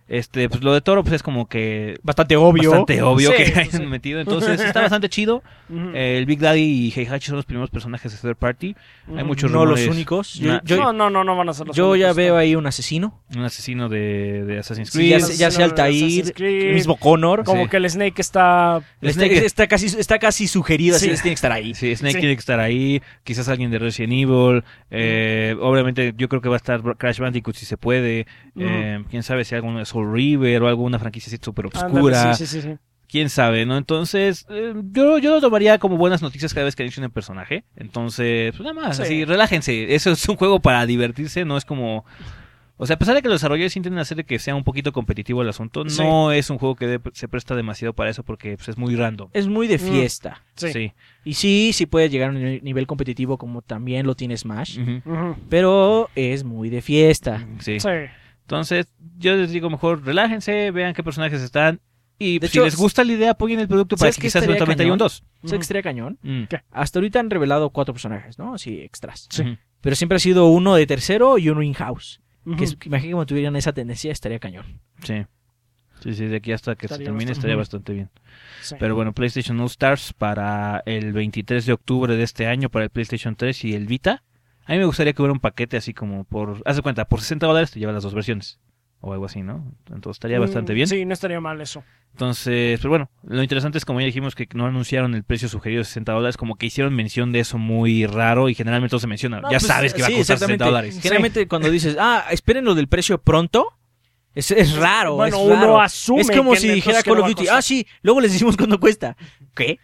S1: Este, pues lo de Toro pues es como que
S2: Bastante obvio.
S1: bastante obvio
S3: Sí,
S1: que
S3: sí,
S1: hayan
S3: sí.
S1: metido. Entonces está bastante chido.
S3: Ujú.
S1: Eh, el Big Daddy y Heihachi son los primeros personajes de Third Party. Hay
S3: Ujú.
S1: muchos
S2: No
S1: rumores.
S2: los únicos. Yo,
S1: Na-
S2: yo-
S3: No, no, no, no van a ser los
S2: yo ya
S3: únicos,
S2: veo
S3: no.
S2: ahí un asesino.
S1: Un asesino de, de Assassin's
S2: Sí,
S1: Creed.
S2: ya,
S3: Sí,
S2: se- ya
S3: sí,
S2: sea
S3: no,
S2: Altair,
S3: Assassin's Creed.
S2: el mismo Connor.
S3: Como
S1: Sí.
S3: que el Snake está...
S2: Está,
S1: Snake-
S2: está casi, está casi sugerido, así
S3: Sí.
S2: es, tiene que estar ahí.
S1: Sí, Snake
S3: Sí.
S1: tiene que estar ahí, quizás alguien de Resident Evil, eh, obviamente yo creo que va a estar Crash Bandicoot si se puede, eh, quién sabe si alguno de Soul River o alguna franquicia así súper obscura,
S3: Ándale, sí, sí, sí, sí.
S1: quién sabe, ¿no? Entonces, eh, yo, yo lo tomaría como buenas noticias cada vez que anuncien un personaje, entonces, pues nada más,
S3: Sí.
S1: así, relájense, eso es un juego para divertirse, no es como... O sea, a pesar de que los desarrolladores intenten hacer de que sea un poquito competitivo el asunto,
S3: Sí.
S1: no es un juego que de- se presta demasiado para eso porque pues, es muy random.
S2: Es muy de
S3: Mm.
S2: fiesta.
S3: Sí.
S1: Sí.
S2: Y sí, sí puede llegar a un ni- nivel competitivo como también lo tiene Smash.
S1: Ujú.
S3: Ujú.
S2: Pero es muy de fiesta.
S1: Sí.
S3: Sí.
S1: Entonces, yo les digo mejor, relájense, vean qué personajes están. Y
S2: De
S1: pues,
S2: hecho,
S1: si les gusta la idea, apoyen el producto para
S2: ¿sabes
S1: que
S2: qué
S1: quizás
S2: estaría
S1: eventualmente haya un
S2: cañón?
S1: dos.
S2: ¿Sabes qué estaría cañón?
S1: Mm.
S3: ¿Qué?
S2: Hasta ahorita han revelado cuatro personajes, ¿no? Así, extras.
S3: Sí.
S1: Ujú.
S2: Pero siempre ha sido uno de tercero y uno in-house.
S3: Ujú.
S2: Que es- que imagínate que tuvieran esa tendencia, estaría cañón.
S1: Sí. Sí, sí, de aquí hasta que
S3: Estaría
S1: se termine
S3: bastante-
S1: estaría
S3: Ujú.
S1: bastante bien.
S3: Sí.
S1: Pero bueno, PlayStation All Stars para el veintitrés de octubre de este año para el PlayStation tres y el Vita. A mí me gustaría que hubiera un paquete así como por... Haz de cuenta, por sesenta dólares te lleva las dos versiones. O algo así, ¿no? Entonces estaría bastante
S3: Mm,
S1: bien.
S3: Sí, no estaría mal eso.
S1: Entonces, pero bueno, lo interesante es como ya dijimos que no anunciaron el precio sugerido de sesenta dólares, como que hicieron mención de eso muy raro y generalmente todo se menciona.
S2: No,
S1: ya
S2: pues,
S1: sabes que va a
S2: sí,
S1: costar
S2: exactamente.
S1: sesenta dólares.
S2: Generalmente cuando dices, ah, esperen lo del precio pronto, es, es raro.
S3: Bueno,
S2: es
S3: uno
S2: raro.
S3: asume
S2: Es como
S3: que
S2: si
S3: entonces
S2: dijera
S3: que
S2: Call
S3: no
S2: of
S3: va a
S2: Duty,
S3: costar.
S2: ah, sí, luego les decimos cuánto cuesta. ¿Qué?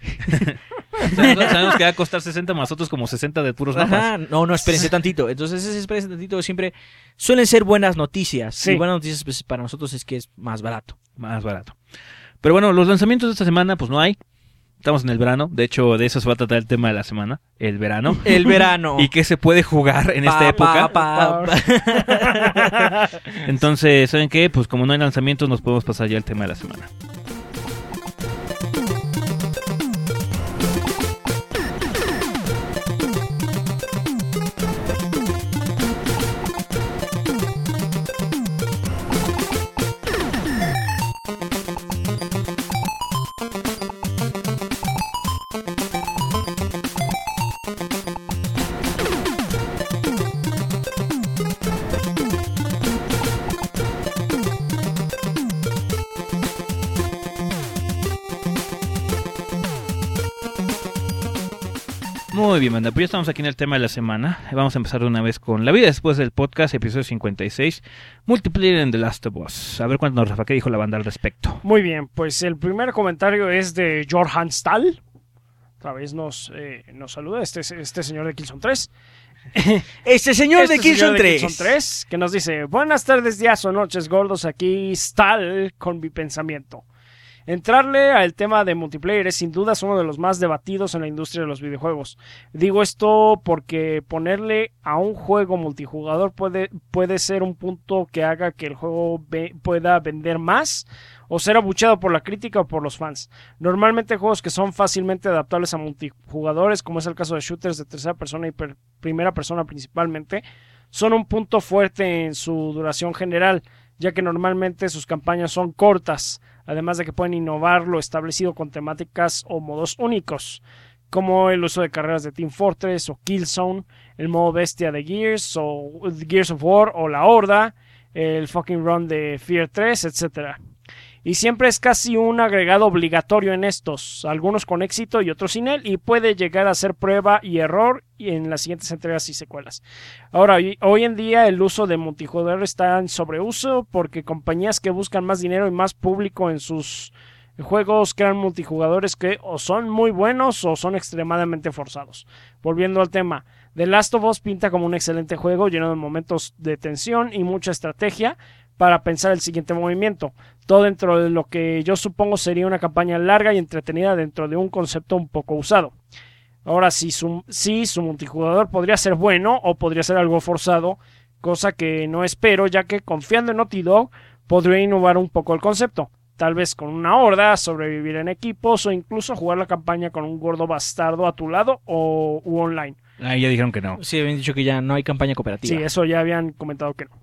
S1: Sabemos, sabemos que va a costar sesenta más otros como sesenta de puros mapas.
S2: Ajá, no, no, espérense tantito. Entonces, ese espérense tantito siempre suelen ser buenas noticias.
S3: Sí.
S2: Y buenas noticias pues, para nosotros es que es más barato.
S1: Más barato. Pero bueno, los lanzamientos de esta semana, pues no hay. Estamos en el verano. De hecho, de eso se va a tratar el tema de la semana. El verano.
S2: El verano.
S1: Y qué se puede jugar en esta
S2: Pa,
S1: época.
S2: pa, pa.
S1: Entonces, ¿saben qué? Pues como no hay lanzamientos, nos podemos pasar ya al tema de la semana. Muy bien, banda. Pues ya estamos aquí en el tema de la semana. Vamos a empezar de una vez con La vida después del podcast, episodio cincuenta y seis, Multiplayer en The Last of Us. A ver cuánto nos Rafa, ¿qué dijo la banda al respecto?
S3: Muy bien, pues el primer comentario es de Jorhan Stahl. Otra vez nos, eh, nos saluda este, este señor de Killzone tres.
S2: Este señor
S3: Este
S2: de Killzone
S3: señor
S2: tres.
S3: Killzone tres, que nos dice: buenas tardes, días o noches, gordos. Aquí Stahl con mi pensamiento. Entrarle al tema de multiplayer es sin duda uno de los más debatidos en la industria de los videojuegos. Digo esto porque ponerle a un juego multijugador puede, puede ser un punto que haga que el juego ve, pueda vender más o ser abucheado por la crítica o por los fans. Normalmente juegos que son fácilmente adaptables a multijugadores, como es el caso de shooters de tercera persona y per- primera persona principalmente, son un punto fuerte en su duración general, ya que normalmente sus campañas son cortas, además de que pueden innovar lo establecido con temáticas o modos únicos, como el uso de carreras de Team Fortress o Killzone, el modo bestia de Gears o Gears of War o la Horda, el fucking run de Fear tres, etcétera. Y siempre es casi un agregado obligatorio en estos, algunos con éxito y otros sin él, y puede llegar a ser prueba y error en las siguientes entregas y secuelas. Ahora, hoy en día el uso de multijugador está en sobreuso porque compañías que buscan más dinero y más público en sus juegos crean multijugadores que o son muy buenos o son extremadamente forzados. Volviendo al tema, The Last of Us pinta como un excelente juego lleno de momentos de tensión y mucha estrategia para pensar el siguiente movimiento. Todo dentro de lo que yo supongo sería una campaña larga y entretenida dentro de un concepto un poco usado. Ahora, si su, si su multijugador podría ser bueno o podría ser algo forzado, cosa que no espero, ya que confiando en Naughty Dog podría innovar un poco el concepto. Tal vez con una horda, sobrevivir en equipos o incluso jugar la campaña con un gordo bastardo a tu lado o u online.
S1: Ah, ya dijeron que no.
S2: Sí, habían dicho que ya no hay campaña cooperativa.
S3: Sí, eso ya habían comentado que no.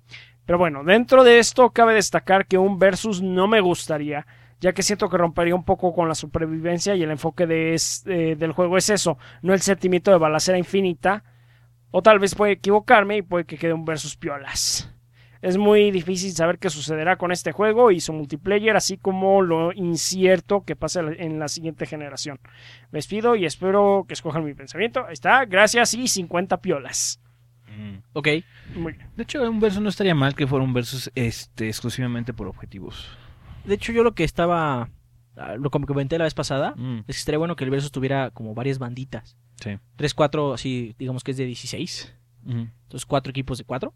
S3: Pero bueno, dentro de esto cabe destacar que un versus no me gustaría, ya que siento que rompería un poco con la supervivencia y el enfoque de es, eh, del juego es eso, no el sentimiento de balacera infinita, o tal vez puede equivocarme y puede que quede un versus piolas. Es muy difícil saber qué sucederá con este juego y su multiplayer, así como lo incierto que pase en la siguiente generación. Me despido y espero que escojan mi pensamiento. Ahí está, gracias y cincuenta piolas.
S1: Mm.
S2: Ok.
S3: Muy bien.
S1: De hecho, un versus no estaría mal que fuera un versus este, exclusivamente por objetivos.
S2: De hecho, yo lo que estaba... Lo que comenté la vez pasada,
S1: Mm.
S2: es que estaría bueno que el versus tuviera como varias banditas.
S1: Sí.
S2: Tres, cuatro, así, digamos que es de dieciséis.
S1: Ujú.
S2: Entonces, cuatro equipos de cuatro.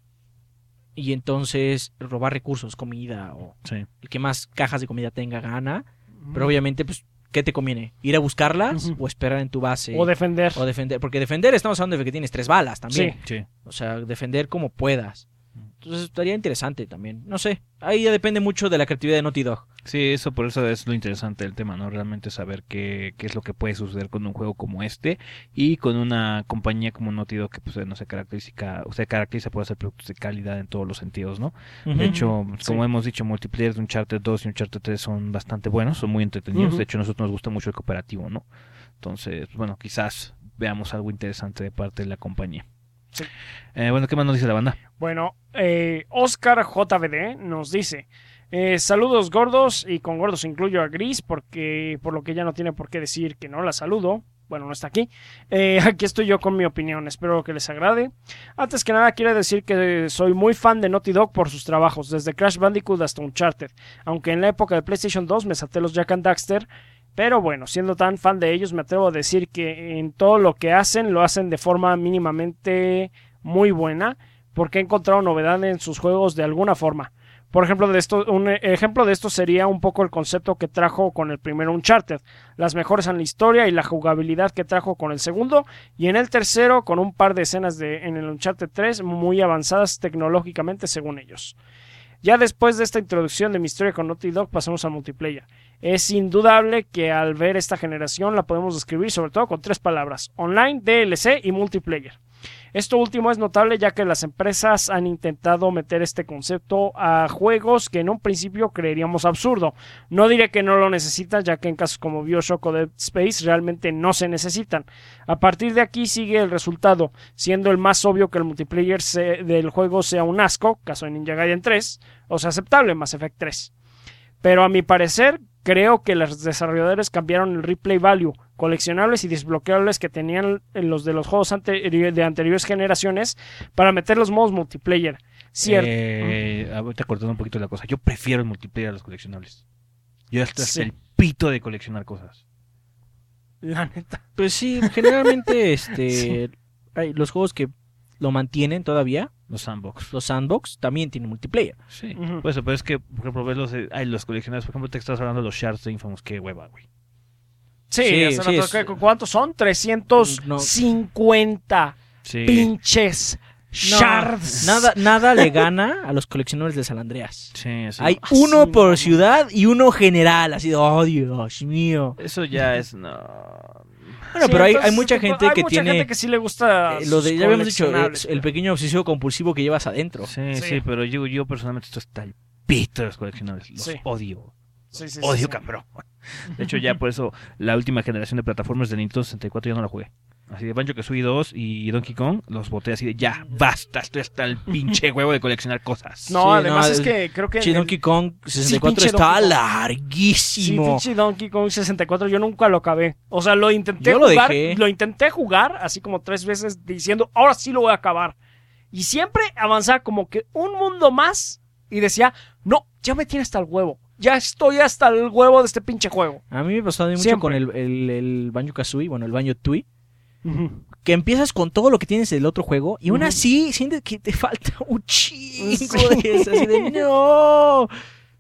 S2: Y entonces, robar recursos, comida, o
S1: Sí.
S2: el que más cajas de comida tenga gana. Pero obviamente, pues, ¿qué te conviene? ¿Ir a buscarlas
S3: Ujú.
S2: o esperar en tu base?
S3: O defender.
S2: O defender. Porque defender, estamos hablando de que tienes tres balas también.
S3: Sí.
S1: Sí.
S2: O sea, defender como puedas. Entonces estaría interesante también. No sé, ahí ya depende mucho de la creatividad de Naughty Dog.
S1: Sí, eso por eso es lo interesante del tema, ¿no? Realmente saber qué, qué es lo que puede suceder con un juego como este y con una compañía como Naughty Dog que pues no se caracteriza, o se caracteriza por hacer productos de calidad en todos los sentidos, ¿no?
S2: Ujú.
S1: De hecho,
S3: Sí.
S1: como hemos dicho, multiplayer de Uncharted dos y Uncharted tres son bastante buenos, son muy entretenidos.
S3: Ujú.
S1: De hecho, a nosotros nos gusta mucho el cooperativo, ¿no? Entonces, bueno, quizás veamos algo interesante de parte de la compañía.
S3: Sí.
S1: Eh, bueno, ¿qué más nos dice la banda?
S3: Bueno, eh, Oscar J V D nos dice: eh, saludos gordos, y con gordos incluyo a Gris, porque por lo que ya no tiene por qué decir que no la saludo. Bueno, no está aquí. Eh, aquí estoy yo con mi opinión, espero que les agrade. Antes que nada quiero decir que soy muy fan de Naughty Dog por sus trabajos, desde Crash Bandicoot hasta Uncharted, aunque en la época de PlayStation dos me salté los Jak and Daxter. Pero bueno, siendo tan fan de ellos, me atrevo a decir que en todo lo que hacen, lo hacen de forma mínimamente muy buena, porque he encontrado novedad en sus juegos de alguna forma. Por ejemplo, de esto, un ejemplo de esto sería un poco el concepto que trajo con el primero Uncharted, las mejoras en la historia y la jugabilidad que trajo con el segundo, y en el tercero con un par de escenas de, en el Uncharted tres muy avanzadas tecnológicamente según ellos. Ya después de esta introducción de mi historia con Naughty Dog, pasamos al multiplayer. Es indudable que al ver esta generación la podemos describir sobre todo con tres palabras: online, D L C y multiplayer. Esto último es notable ya que las empresas han intentado meter este concepto a juegos que en un principio creeríamos absurdo. No diré que no lo necesitan, ya que en casos como BioShock o Dead Space realmente no se necesitan. A partir de aquí sigue el resultado, siendo el más obvio que el multiplayer se, del juego sea un asco, caso de Ninja Gaiden tres, o sea aceptable, Mass Effect tres. Pero a mi parecer, creo que los desarrolladores cambiaron el replay value, coleccionables y desbloqueables que tenían los de los juegos anteri- de anteriores generaciones para meter los modos multiplayer. Cierto.
S1: Eh, ahorita cortando un poquito la cosa. Yo prefiero el multiplayer a los coleccionables. Yo estoy hasta
S3: Sí.
S1: el pito de coleccionar cosas.
S3: La neta.
S2: Pues sí, generalmente este
S3: Sí.
S2: hay los juegos que lo mantienen todavía,
S1: Los sandbox.
S2: los sandbox, también tienen multiplayer.
S1: Sí.
S3: Ujú.
S1: Pues, pero es que, por ejemplo, ves los, eh, ay, los coleccionables. Por ejemplo, te estás hablando de los shards de Infamous. Qué hueva, güey.
S3: Sí,
S2: Sí,
S3: hace
S2: sí,
S3: rato
S2: es-
S3: que- ¿cuántos son? trescientos cincuenta
S1: Sí.
S3: pinches
S2: No,
S3: shards.
S2: nada, nada le gana a los coleccionables de San Andreas.
S1: Sí, sí.
S2: Hay
S3: Ah,
S2: uno
S3: sí,
S2: por
S3: no,
S2: ciudad y uno general, así de, oh Dios mío.
S1: Eso ya es. No.
S2: Bueno,
S3: Sí,
S2: pero hay,
S3: entonces,
S2: hay mucha
S3: tipo,
S2: gente
S3: hay
S2: que
S3: mucha
S2: tiene
S3: gente que sí le gusta
S2: eh, lo de,
S3: sus
S2: ya habíamos dicho, eh,
S3: coleccionables,
S2: el
S3: pero-
S2: pequeño obsesivo compulsivo que llevas adentro.
S1: Sí, sí,
S3: Sí.
S1: pero yo, yo personalmente estoy hasta el pito de los coleccionables. Los
S3: Sí.
S1: odio.
S3: Sí, sí, sí,
S1: Odio,
S3: sí.
S1: cabrón. De hecho, ya por eso la última generación de plataformas de Nintendo sesenta y cuatro ya no la jugué. Así de Banjo-Kazooie dos y Donkey Kong los boté así de ya, basta, estoy hasta el pinche huevo de coleccionar cosas.
S3: No,
S2: Sí,
S3: además
S2: no,
S3: es
S2: el-
S3: que creo que
S2: Che,
S3: en el-
S2: Donkey Kong sesenta y cuatro
S3: pinche
S2: está
S3: Donkey Kong. Sí,
S2: larguísimo.
S3: pinche Donkey Kong sesenta y cuatro yo nunca lo acabé. O sea, lo intenté
S2: Yo lo
S3: jugar,
S2: dejé.
S3: lo intenté jugar así como tres veces diciendo, ahora sí lo voy a acabar. Y siempre avanzaba como que un mundo más y decía, no, ya me tiene hasta el huevo. Ya estoy hasta el huevo de este pinche juego.
S2: A mí me pasó mucho
S3: Siempre.
S2: con el, el, el Banjo-Kazooie, bueno, el Banjo-Tooie, que empiezas con todo lo que tienes del otro juego y aún
S3: Ujú.
S2: así sientes que te falta un chingo
S3: Sí.
S2: de eso, así de no.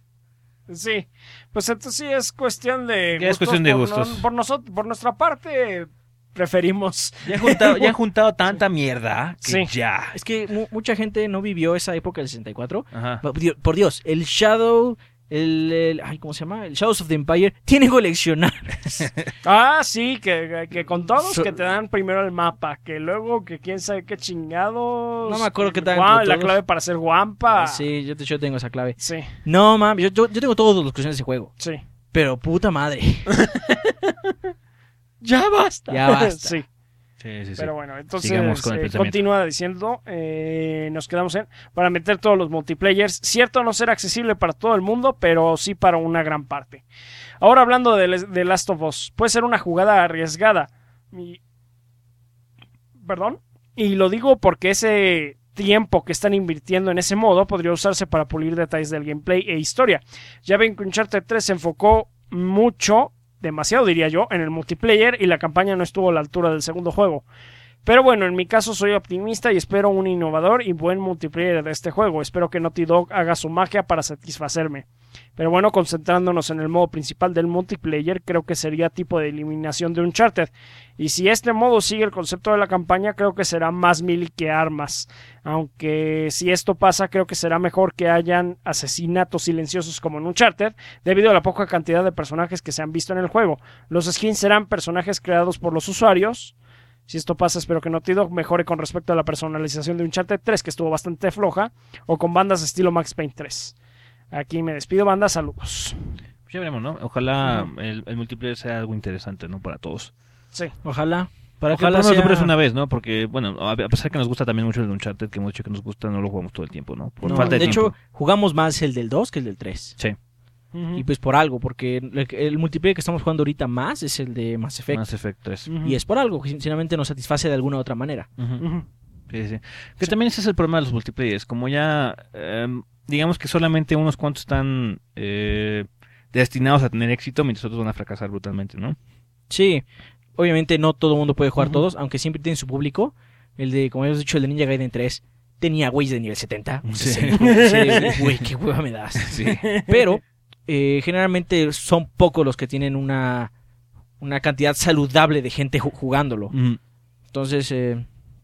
S3: Sí, pues entonces sí es cuestión de
S1: Ya es cuestión de
S3: por
S1: gustos.
S3: no- por, nosotros, por nuestra parte, preferimos.
S1: Ya han juntado, ya han juntado tanta mierda que
S3: Sí.
S1: ya.
S2: Es que mu- mucha gente no vivió esa época del sesenta y cuatro.
S1: Ajá.
S2: Por Dios, por Dios, el Shadow El, el- ay, ¿cómo se llama? El Shadows of the Empire tiene coleccionar.
S3: Ah, sí, que, que con todos
S2: So-
S3: que te dan primero el mapa, que luego que quién sabe qué chingados.
S2: No me acuerdo
S3: que
S2: qué tal,
S3: gua-
S2: pero
S3: La
S2: todos-
S3: clave para ser guampa.
S2: Sí, yo, te- yo tengo esa clave.
S3: Sí,
S2: No, mames, yo, yo, yo tengo todos los colecciones de ese juego.
S3: sí.
S2: Pero puta madre.
S3: Ya basta.
S2: Ya basta.
S3: Sí.
S1: Sí, sí, sí.
S3: Pero bueno, entonces
S1: Sigamos con el
S3: eh,
S1: pensamiento.
S3: continúa diciendo, eh, nos quedamos en, para meter todos los multiplayers, cierto no ser accesible para todo el mundo, pero sí para una gran parte. Ahora hablando de, Les- de Last of Us, puede ser una jugada arriesgada. Y, perdón, y lo digo porque ese tiempo que están invirtiendo en ese modo podría usarse para pulir detalles del gameplay e historia. Ya ven que Uncharted tres se enfocó mucho, demasiado diría yo, en el multiplayer y la campaña no estuvo a la altura del segundo juego. Pero bueno, en mi caso soy optimista y espero un innovador y buen multiplayer de este juego. Espero que Naughty Dog haga su magia para satisfacerme. Pero bueno, concentrándonos en el modo principal del multiplayer, creo que sería tipo de eliminación de Uncharted. Y si este modo sigue el concepto de la campaña, creo que será más melee que armas. Aunque si esto pasa, creo que será mejor que hayan asesinatos silenciosos como en Uncharted, debido a la poca cantidad de personajes que se han visto en el juego. Los skins serán personajes creados por los usuarios. Si esto pasa, espero que Naughty Dog mejore con respecto a la personalización de Uncharted tres, que estuvo bastante floja, o con bandas estilo Max Payne tres. Aquí me despido, banda, saludos.
S1: Pues ya veremos, ¿no? Ojalá el, el multiplayer sea algo interesante, ¿no? Para todos.
S3: Sí.
S2: Ojalá.
S1: Para que
S2: Ojalá
S1: por lo menos
S2: sea-
S1: superes una vez, ¿no? Porque, bueno, a a pesar que nos gusta también mucho el Uncharted, que hemos dicho que nos gusta, no lo jugamos todo el tiempo, ¿no? Por
S2: No,
S1: falta de,
S2: de
S1: tiempo.
S2: hecho, jugamos más el del dos que el del tres.
S1: Sí,
S3: Ujú.
S2: Y pues por algo, porque el, el multiplayer que estamos jugando ahorita más es el de Mass Effect.
S1: Mass Effect tres.
S3: Ujú.
S2: Y es por algo, que sinceramente nos satisface de alguna otra manera.
S1: Ujú.
S3: Ujú.
S1: Sí, sí. Que
S3: Sí.
S1: también ese es el problema de los multiplayers. Como ya, em, digamos que solamente unos cuantos están eh, destinados a tener éxito, mientras otros van a fracasar brutalmente, ¿no?
S2: Sí, obviamente no todo el mundo puede jugar
S3: Ujú.
S2: todos, aunque siempre tienen su público. El de, como habíamos dicho, el de Ninja Gaiden tres tenía güeyes de nivel setenta.
S1: Sí.
S2: Sí, güey, qué hueva me das.
S1: Sí.
S2: Pero eh, generalmente son pocos los que tienen una, una cantidad saludable de gente ju- jugándolo.
S1: Ujú.
S2: Entonces, eh,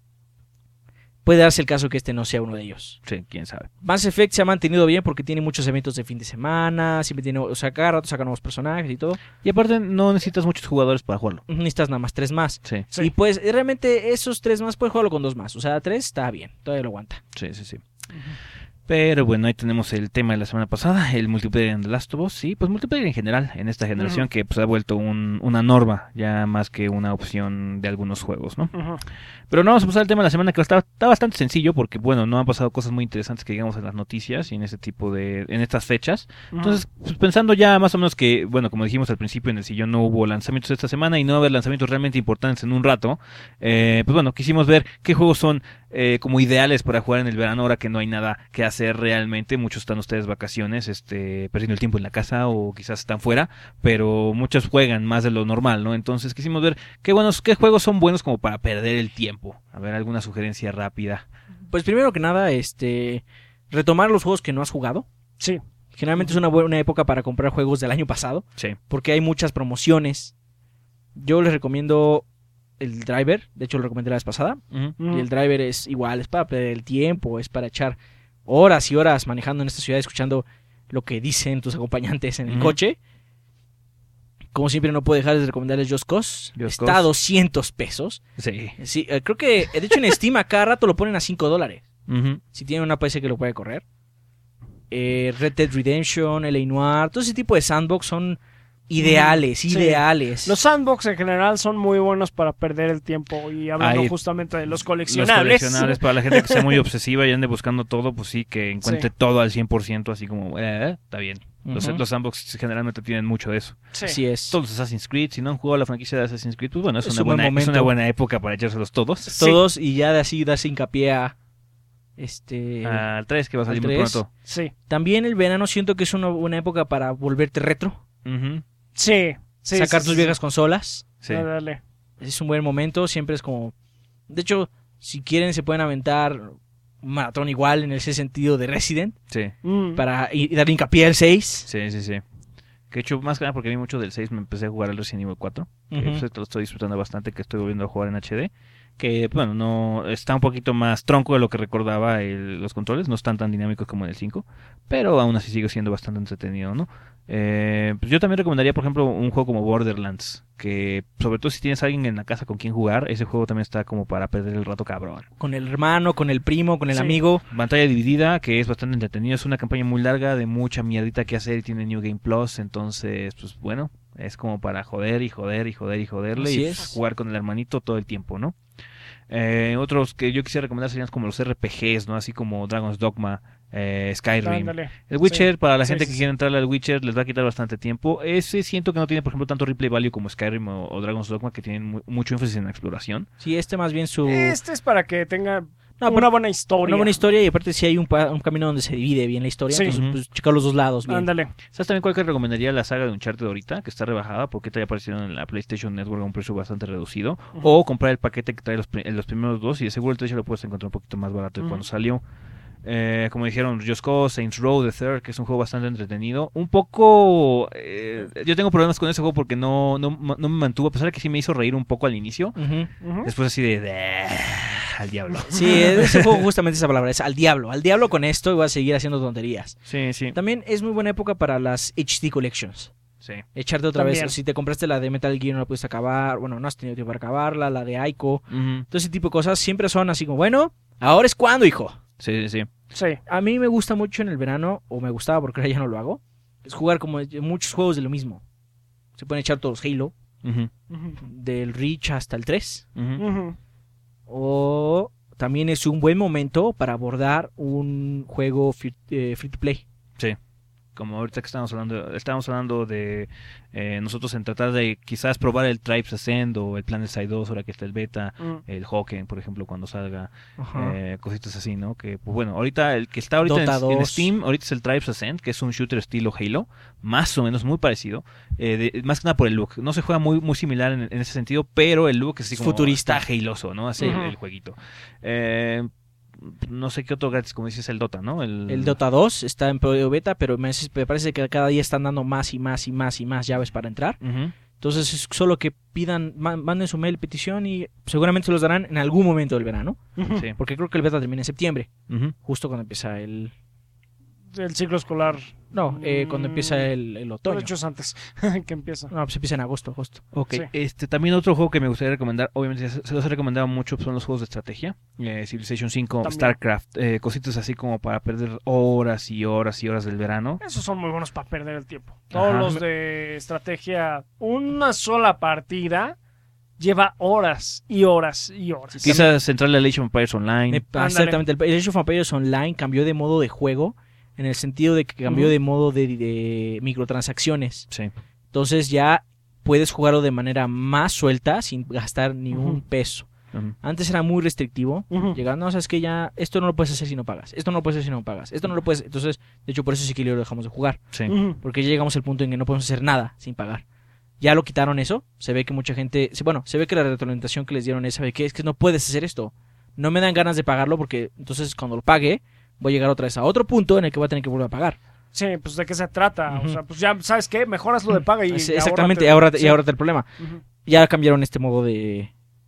S2: puede darse el caso que este no sea uno de ellos.
S1: Sí, quién sabe.
S2: Mass Effect se ha mantenido bien porque tiene muchos eventos de fin de semana, siempre tiene, o sea, cada rato saca nuevos personajes y todo.
S1: Y aparte, no necesitas muchos jugadores para jugarlo.
S2: Necesitas nada más tres más.
S1: Sí,
S3: Sí.
S2: Y pues realmente esos tres más puedes jugarlo con dos más. O sea, tres está bien, todavía lo aguanta.
S1: sí, sí, sí. Pero bueno, ahí tenemos el tema de la semana pasada, el multiplayer en The Last of Us. Sí, pues multiplayer en general, en esta generación
S3: Ujú.
S1: que pues ha vuelto un- una norma, ya más que una opción de algunos juegos, ¿no?
S3: Ujú.
S1: Pero no vamos a pasar al tema de la semana, que está, está bastante sencillo, porque bueno, no han pasado cosas muy interesantes que digamos en las noticias y en ese tipo de, en estas fechas. Entonces, pues, pensando ya más o menos que, bueno, como dijimos al principio en el sillón, no hubo lanzamientos esta semana y no va a haber lanzamientos realmente importantes en un rato, eh, pues bueno, quisimos ver qué juegos son eh, como ideales para jugar en el verano, ahora que no hay nada que hacer realmente. Muchos están ustedes vacaciones, este, perdiendo el tiempo en la casa o quizás están fuera, pero muchos juegan más de lo normal, ¿no? Entonces quisimos ver qué buenos, qué juegos son buenos como para perder el tiempo. A ver, alguna sugerencia rápida.
S2: Pues primero que nada, este, retomar los juegos que no has jugado.
S3: Sí.
S2: Generalmente es una buena época para comprar juegos del año pasado,
S1: Sí.
S2: porque hay muchas promociones. Yo les recomiendo el Driver, de hecho lo recomendé la vez pasada.
S3: Ujú.
S2: Y el Driver es igual, es para perder el tiempo, es para echar horas y horas manejando en esta ciudad, escuchando lo que dicen tus acompañantes en el
S1: Ujú.
S2: coche. Como siempre, no puedo dejar de recomendarles Just Cause.
S1: Just
S2: Está
S1: Cause.
S2: a doscientos pesos.
S1: Sí.
S2: Sí, eh, creo que, de hecho, en Steam a cada rato lo ponen a cinco dólares.
S1: Ujú.
S2: Si tienen una P C que lo puede correr. Eh, Red Dead Redemption, L A Noire, todo ese tipo de sandbox son ideales,
S3: Sí.
S2: ideales.
S3: Los sandbox en general son muy buenos para perder el tiempo. Y hablando
S1: Ahí-
S3: justamente de los
S1: Los
S3: coleccionables.
S1: coleccionables, para la gente que sea muy obsesiva y ande buscando todo, pues sí, que encuentre
S3: Sí.
S1: todo al cien por ciento, así como, eh, está bien. Los,
S2: Ujú.
S1: los sandbox generalmente tienen mucho de eso.
S3: Sí.
S2: Así es.
S1: Todos los Assassin's Creed, si no han jugado la franquicia de Assassin's Creed, pues bueno, es,
S2: Es
S1: una,
S2: un buen
S1: buena, es
S2: momento.
S1: una buena época para echárselos todos.
S3: Sí.
S2: Todos, y ya de así darse hincapié a este
S1: Al tres, que va a salir
S2: al
S1: muy
S2: tres.
S1: pronto.
S3: Sí.
S2: también el verano siento que es una buena época para volverte retro,
S1: Ujú.
S3: Sí. Sí,
S2: sacar
S3: sí,
S2: tus
S3: sí,
S2: viejas consolas.
S1: Sí.
S3: Dale, dale.
S2: Es un buen momento, siempre es como, de hecho, si quieren se pueden aventar un maratón igual en ese sentido de Resident
S1: Sí,
S3: Mm.
S2: para y, y darle hincapié al seis.
S1: sí, sí, sí. Que he hecho más que nada porque vi mucho del seis, me empecé a jugar el Resident Evil cuatro. Que
S2: Ujú.
S1: pues, lo estoy disfrutando bastante, que estoy volviendo a jugar en H D. que bueno, no está un poquito más tronco de lo que recordaba el- los controles, no están tan dinámicos como en el cinco, pero aún así sigue siendo bastante entretenido, ¿no? Eh, pues yo también recomendaría, por ejemplo, un juego como Borderlands, que sobre todo si tienes a alguien en la casa con quien jugar, ese juego también está como para perder el rato cabrón.
S2: Con el hermano, con el primo, con el
S3: Sí.
S2: amigo.
S1: Pantalla dividida, que es bastante entretenido, es una campaña muy larga, de mucha mierdita que hacer y tiene New Game Plus, entonces, pues bueno, es como para joder y joder y joder y joderle
S2: Así
S1: y
S2: es.
S1: jugar con el hermanito todo el tiempo, ¿no? Eh, otros que yo quisiera recomendar serían como los R P Gs, ¿no? Así como Dragon's Dogma, eh, Skyrim.
S3: Ándale.
S1: El Witcher,
S3: Sí.
S1: para la
S3: Sí,
S1: gente
S3: sí,
S1: que
S3: sí.
S1: quiere entrarle al Witcher, les va a quitar bastante tiempo. Ese siento que no tiene, por ejemplo, tanto replay value como Skyrim o, o Dragon's Dogma, que tienen mu- mucho énfasis en la exploración.
S2: Sí, este más bien su...
S3: Este es para que tenga
S2: No,
S3: una
S2: pero-
S3: buena historia.
S2: Una buena historia y aparte sí hay un, pa- un camino donde se divide bien la historia.
S3: Sí.
S2: Entonces,
S1: Ujú.
S2: pues, checar los dos lados bien.
S3: Ándale.
S1: ¿Sabes también cuál que recomendaría? La saga de Uncharted ahorita, que está rebajada, porque está ya apareciendo en la PlayStation Network a un precio bastante reducido.
S3: Ujú.
S1: O comprar el paquete que trae los, pri- los primeros dos, y de seguro el precio lo puedes encontrar un poquito más barato de
S3: Ujú.
S1: cuando salió. Eh, como dijeron, Just Cause, Saints Row, The Third, que es un juego bastante entretenido. Un poco... eh, yo tengo problemas con ese juego porque no, no, no me mantuvo, a pesar de que sí me hizo reír un poco al inicio.
S2: Ujú.
S3: Ujú.
S1: Después así de... de- al diablo.
S2: Sí, ese juego justamente esa palabra, es al diablo. Al diablo con esto y voy a seguir haciendo tonterías.
S1: Sí, sí,
S2: También es muy buena época para las H D Collections.
S1: sí.
S2: Echarte otra
S3: También.
S2: vez, si te compraste la de Metal Gear no la pudiste acabar, bueno, no has tenido tiempo para acabarla, la de Aiko,
S1: Ujú.
S2: todo ese tipo de cosas siempre son así como, bueno, ahora es cuando, hijo.
S1: Sí, sí, sí.
S3: Sí.
S2: A mí me gusta mucho en el verano, o me gustaba porque ahora ya no lo hago, es jugar como muchos juegos de lo mismo. Se pueden echar todos Halo,
S1: Ujú,
S3: Ujú.
S2: del Reach hasta el tres,
S1: ujú.
S3: Ujú.
S2: o también es un buen momento para abordar un juego free, eh, free to play.
S1: Como ahorita que estamos hablando, estamos hablando de eh, nosotros en tratar de quizás probar el Tribes Ascend o el Planet Side dos, ahora que está el beta,
S3: Ujú.
S1: el Hocken, por ejemplo, cuando salga,
S2: Ajá.
S1: eh, cositas así, ¿no? Que, pues bueno, ahorita el que está ahorita
S2: Dota
S1: en, en
S2: dos.
S1: Steam, ahorita es el Tribes Ascend, que es un shooter estilo Halo, más o menos muy parecido, eh, de- más que nada por el look. No se juega muy muy similar en, en ese sentido, pero el look es así como
S2: Futurista.
S1: está haloso, ¿no? Así
S3: Ujú.
S1: el, el jueguito. Eh, no sé qué otro gratis, como dices, el Dota, ¿no?
S2: El Dota dos está en periodo beta, pero me me parece que cada día están dando más y más y más y más llaves para entrar.
S1: Ujú.
S2: Entonces es solo que pidan, ma- manden su mail, petición y seguramente se los darán en algún momento del verano.
S3: Ujú.
S1: Sí.
S2: Porque creo que el beta termina en septiembre,
S1: Ujú.
S2: justo cuando empieza el...
S3: El ciclo escolar.
S2: No, eh, cuando
S3: Mm,
S2: empieza el, el
S3: De
S2: otoño.
S3: hecho, es antes que empieza.
S2: No, pues empieza en agosto, agosto.
S1: Ok,
S3: Sí.
S1: este, también otro juego que me gustaría recomendar, obviamente se, se los he recomendado mucho, son los juegos de estrategia, eh, Civilization cinco,
S3: También.
S1: StarCraft, eh, cositas así como para perder horas y horas y horas del verano.
S3: Esos son muy buenos para perder el tiempo. Todos
S1: Ajá.
S3: los de estrategia, una sola partida lleva horas y horas y horas.
S1: Quizás entrarle a Age of Empires Online.
S2: Me-
S3: Ándale.
S2: exactamente, el el Age of Empires Online cambió de modo de juego en el sentido de que cambió
S3: Ujú.
S2: de modo de, de microtransacciones.
S1: Sí.
S2: Entonces ya puedes jugarlo de manera más suelta sin gastar ni un
S3: Ujú.
S2: peso.
S1: Ujú.
S2: Antes era muy restrictivo.
S3: Ujú.
S2: Llegando, no, sabes que ya esto no lo puedes hacer si no pagas. Esto no lo puedes hacer si no pagas. Esto no lo puedes. Entonces, de hecho, por eso sí que lo dejamos de jugar.
S1: Sí.
S3: Ujú.
S2: Porque ya llegamos al punto en que no podemos hacer nada sin pagar. Ya lo quitaron eso. Se ve que mucha gente. se- Bueno, se ve que la retroalimentación que les dieron es: ¿sabe qué? Es que no puedes hacer esto. No me dan ganas de pagarlo porque entonces cuando lo pague, voy a llegar otra vez a otro punto en el que voy a tener que volver a pagar.
S3: Sí, pues de qué se trata.
S2: Ujú.
S3: O sea, pues ya, ¿sabes qué? Mejoras lo de paga y.
S2: Es-
S3: y
S2: exactamente,
S3: ahórrate-
S2: y ahórrate,
S3: sí.
S2: y ahórrate el problema.
S3: Ujú.
S2: Ya cambiaron este modo de.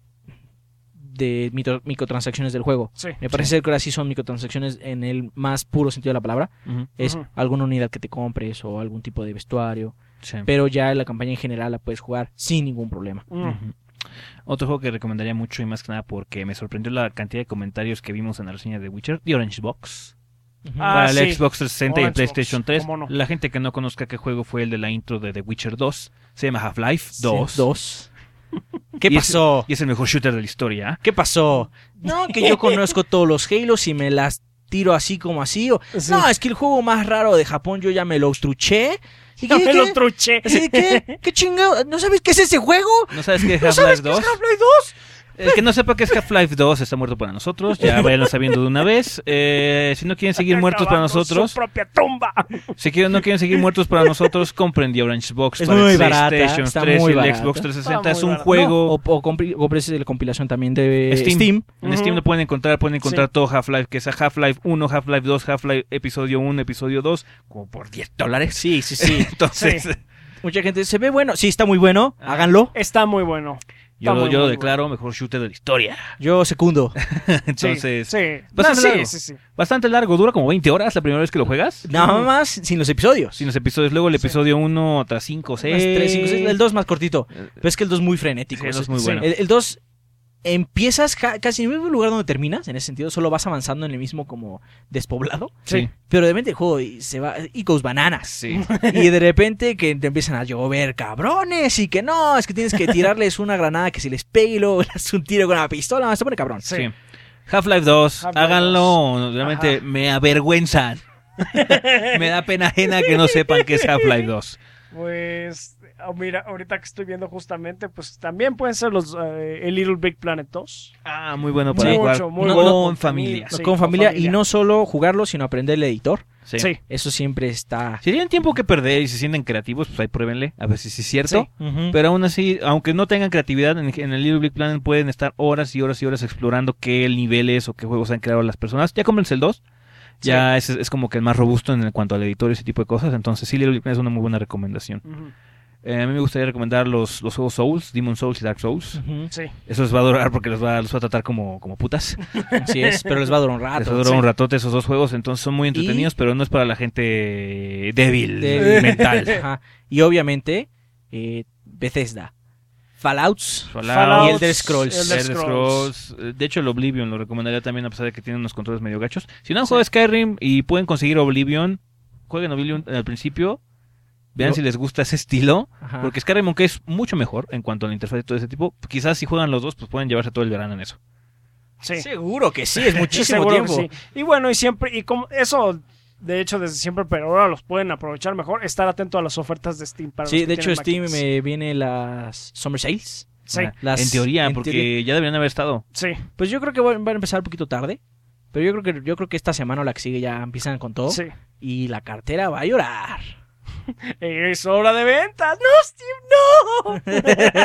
S2: de micro- microtransacciones del juego.
S3: Sí.
S2: Me parece ser que ahora sí son microtransacciones en el más puro sentido de la palabra.
S1: Ujú.
S2: Es
S3: Ujú.
S2: alguna unidad que te compres o algún tipo de vestuario.
S1: Sí.
S2: Pero ya la campaña en general la puedes jugar sin ningún problema.
S3: Ujú.
S1: Ujú. Otro juego que recomendaría mucho y más que nada porque me sorprendió la cantidad de comentarios que vimos en la reseña de Witcher, The Orange Box.
S3: Ah,
S1: Para el
S3: sí.
S1: Xbox trescientos sesenta y el
S3: Orange
S1: PlayStation
S3: Box,
S1: tres.
S3: cómo no.
S1: La gente que no conozca qué juego fue el de la intro de The Witcher dos, se llama Half-Life dos.
S2: Sí, dos. ¿Qué
S1: Y es-
S2: pasó?
S1: Y es el mejor shooter de la historia.
S2: ¿Qué pasó? No, que yo conozco todos los Halos y me las tiro así como así. O,
S3: Sí.
S2: no, es que el juego más raro de Japón yo ya me lo truché. ¿Y
S3: Ya
S2: qué,
S3: me
S2: qué?
S3: lo truché.
S2: Así de, ¿qué? ¿Qué chingado? ¿No sabes qué es ese juego?
S1: ¿No sabes qué es
S2: ¿No
S1: Half-Life
S2: sabes qué es
S1: dos?
S2: Half-Life dos?
S1: El que no sepa qué es Half-Life dos está muerto para nosotros. Ya vayan sabiendo de una vez. Eh, si no quieren seguir muertos para
S3: Acabando
S1: nosotros,
S3: Su propia tumba.
S1: si quieren, no quieren seguir muertos para nosotros, compren The Orange Box
S2: Es
S1: para
S2: muy
S1: el
S2: barata,
S1: PlayStation
S2: está
S1: tres
S2: muy
S1: y el
S2: barata.
S1: Xbox trescientos sesenta.
S3: Está
S1: Es
S3: muy
S1: un
S3: barata.
S1: juego.
S2: No, o, o compri- o compres la compilación también de
S1: Steam.
S2: Steam.
S1: En Steam
S3: Ujú.
S1: lo pueden encontrar, pueden encontrar
S3: Sí.
S1: todo Half-Life, que es Half-Life uno, Half-Life dos, Half-Life episodio uno, episodio dos, como por diez dólares.
S2: Sí, sí, sí.
S1: Entonces,
S3: Sí.
S2: Mucha gente se ve bueno. Sí, está muy bueno.
S1: Ah.
S2: Háganlo.
S3: Está muy bueno.
S1: y Yo,
S3: Está
S1: lo,
S3: muy,
S1: yo lo
S3: muy
S1: declaro mejor shooter de la historia.
S2: Yo secundo.
S1: Entonces,
S3: sí, sí.
S1: bastante
S3: No,
S1: largo.
S3: sí, sí, sí.
S1: Bastante largo, dura como veinte horas la primera vez que lo juegas.
S2: Nada más sin los episodios.
S1: Sin los episodios, luego el
S3: Sí.
S1: episodio uno, otras cinco, seis.
S2: Unas tres, cinco, seis. El dos más cortito. Pero es que el dos muy frenético.
S1: Sí, el dos
S2: Es-
S1: muy
S3: sí.
S1: bueno.
S2: El, el dos empiezas ja- casi en el mismo lugar donde terminas, en ese sentido, solo vas avanzando en el mismo como despoblado,
S1: Sí.
S2: pero de repente el juego y se va y goes bananas.
S1: Sí.
S2: Y de repente que te empiezan a llover cabrones y que no, es que tienes que tirarles una granada que se les pegue y luego le das un tiro con una pistola, se pone cabrón.
S3: Sí.
S1: Sí. Half-Life dos,
S3: Half-Life
S1: háganlo, realmente
S3: Ajá.
S1: me avergüenzan. Me da pena ajena que no sepan qué es Half-Life dos.
S3: Pues, ah, mira, ahorita que estoy viendo justamente, pues también pueden ser los eh, el Little Big Planet dos.
S1: Ah, muy bueno para
S3: Mucho,
S1: jugar
S3: muy
S1: con
S3: bueno.
S1: familia.
S3: Sí,
S2: con
S3: con
S2: familia
S3: familia.
S2: y no solo jugarlo, sino aprender el editor.
S1: Sí.
S3: Sí.
S2: Eso siempre está...
S1: Si tienen tiempo que perder y se sienten creativos, pues ahí pruébenle, a ver si sí es cierto.
S3: Sí.
S2: Ujú.
S1: Pero aún así, aunque no tengan creatividad, en, en el Little Big Planet pueden estar horas y horas y horas explorando qué niveles o qué juegos han creado las personas. Ya cómprense el dos. Ya es, es como que el más robusto en cuanto al editor y ese tipo de cosas. Entonces sí, Little Big Planet es una muy buena recomendación.
S3: Ujú.
S1: Eh, a mí me gustaría recomendar los, los juegos Souls, Demon Souls y Dark Souls.
S2: Ujú.
S3: Sí.
S1: Eso les va a durar porque los va, los va a tratar como, como putas.
S2: Así es, pero les va a durar un
S1: Les
S2: rato.
S1: va a durar
S3: sí.
S1: un ratote esos dos juegos. Entonces son muy entretenidos, pero no es para la gente débil,
S2: Débil.
S1: mental.
S2: Ajá. Y obviamente, eh, Bethesda. Fallouts.
S1: Fallout,
S2: y Elder Scrolls.
S3: Elder
S1: Elder
S3: Scrolls.
S1: Scrolls. Eh, De hecho, el Oblivion lo recomendaría también, a pesar de que tiene unos controles medio gachos. Si no han
S3: Sí.
S1: jugado Skyrim y pueden conseguir Oblivion, jueguen Oblivion al principio. Vean
S2: Yo-
S1: si les gusta ese estilo.
S2: Ajá.
S1: Porque Skyrim, aunque es mucho mejor en cuanto a la interfaz y todo ese tipo, quizás si juegan los dos, pues pueden llevarse todo el verano en eso.
S3: Sí.
S2: Seguro que sí, es muchísimo
S3: Seguro que
S2: tiempo.
S3: sí. Y bueno, y siempre, y como eso, de hecho, desde siempre, pero ahora los pueden aprovechar mejor, estar atento a las ofertas de Steam. Para
S2: Sí,
S3: los que
S2: de hecho
S3: tienen
S2: Steam
S3: máquinas.
S2: me viene las Summer Sales.
S3: Sí,
S1: Ah,
S2: Las-
S1: en teoría,
S2: en
S1: porque
S2: teoría.
S1: ya deberían haber estado.
S3: sí.
S2: Pues yo creo que van van a empezar un poquito tarde. Pero yo creo que yo creo que esta semana o la que sigue ya empiezan con todo.
S3: Sí.
S2: Y la cartera va a llorar.
S3: Es hora de ventas. ¡No, Steam,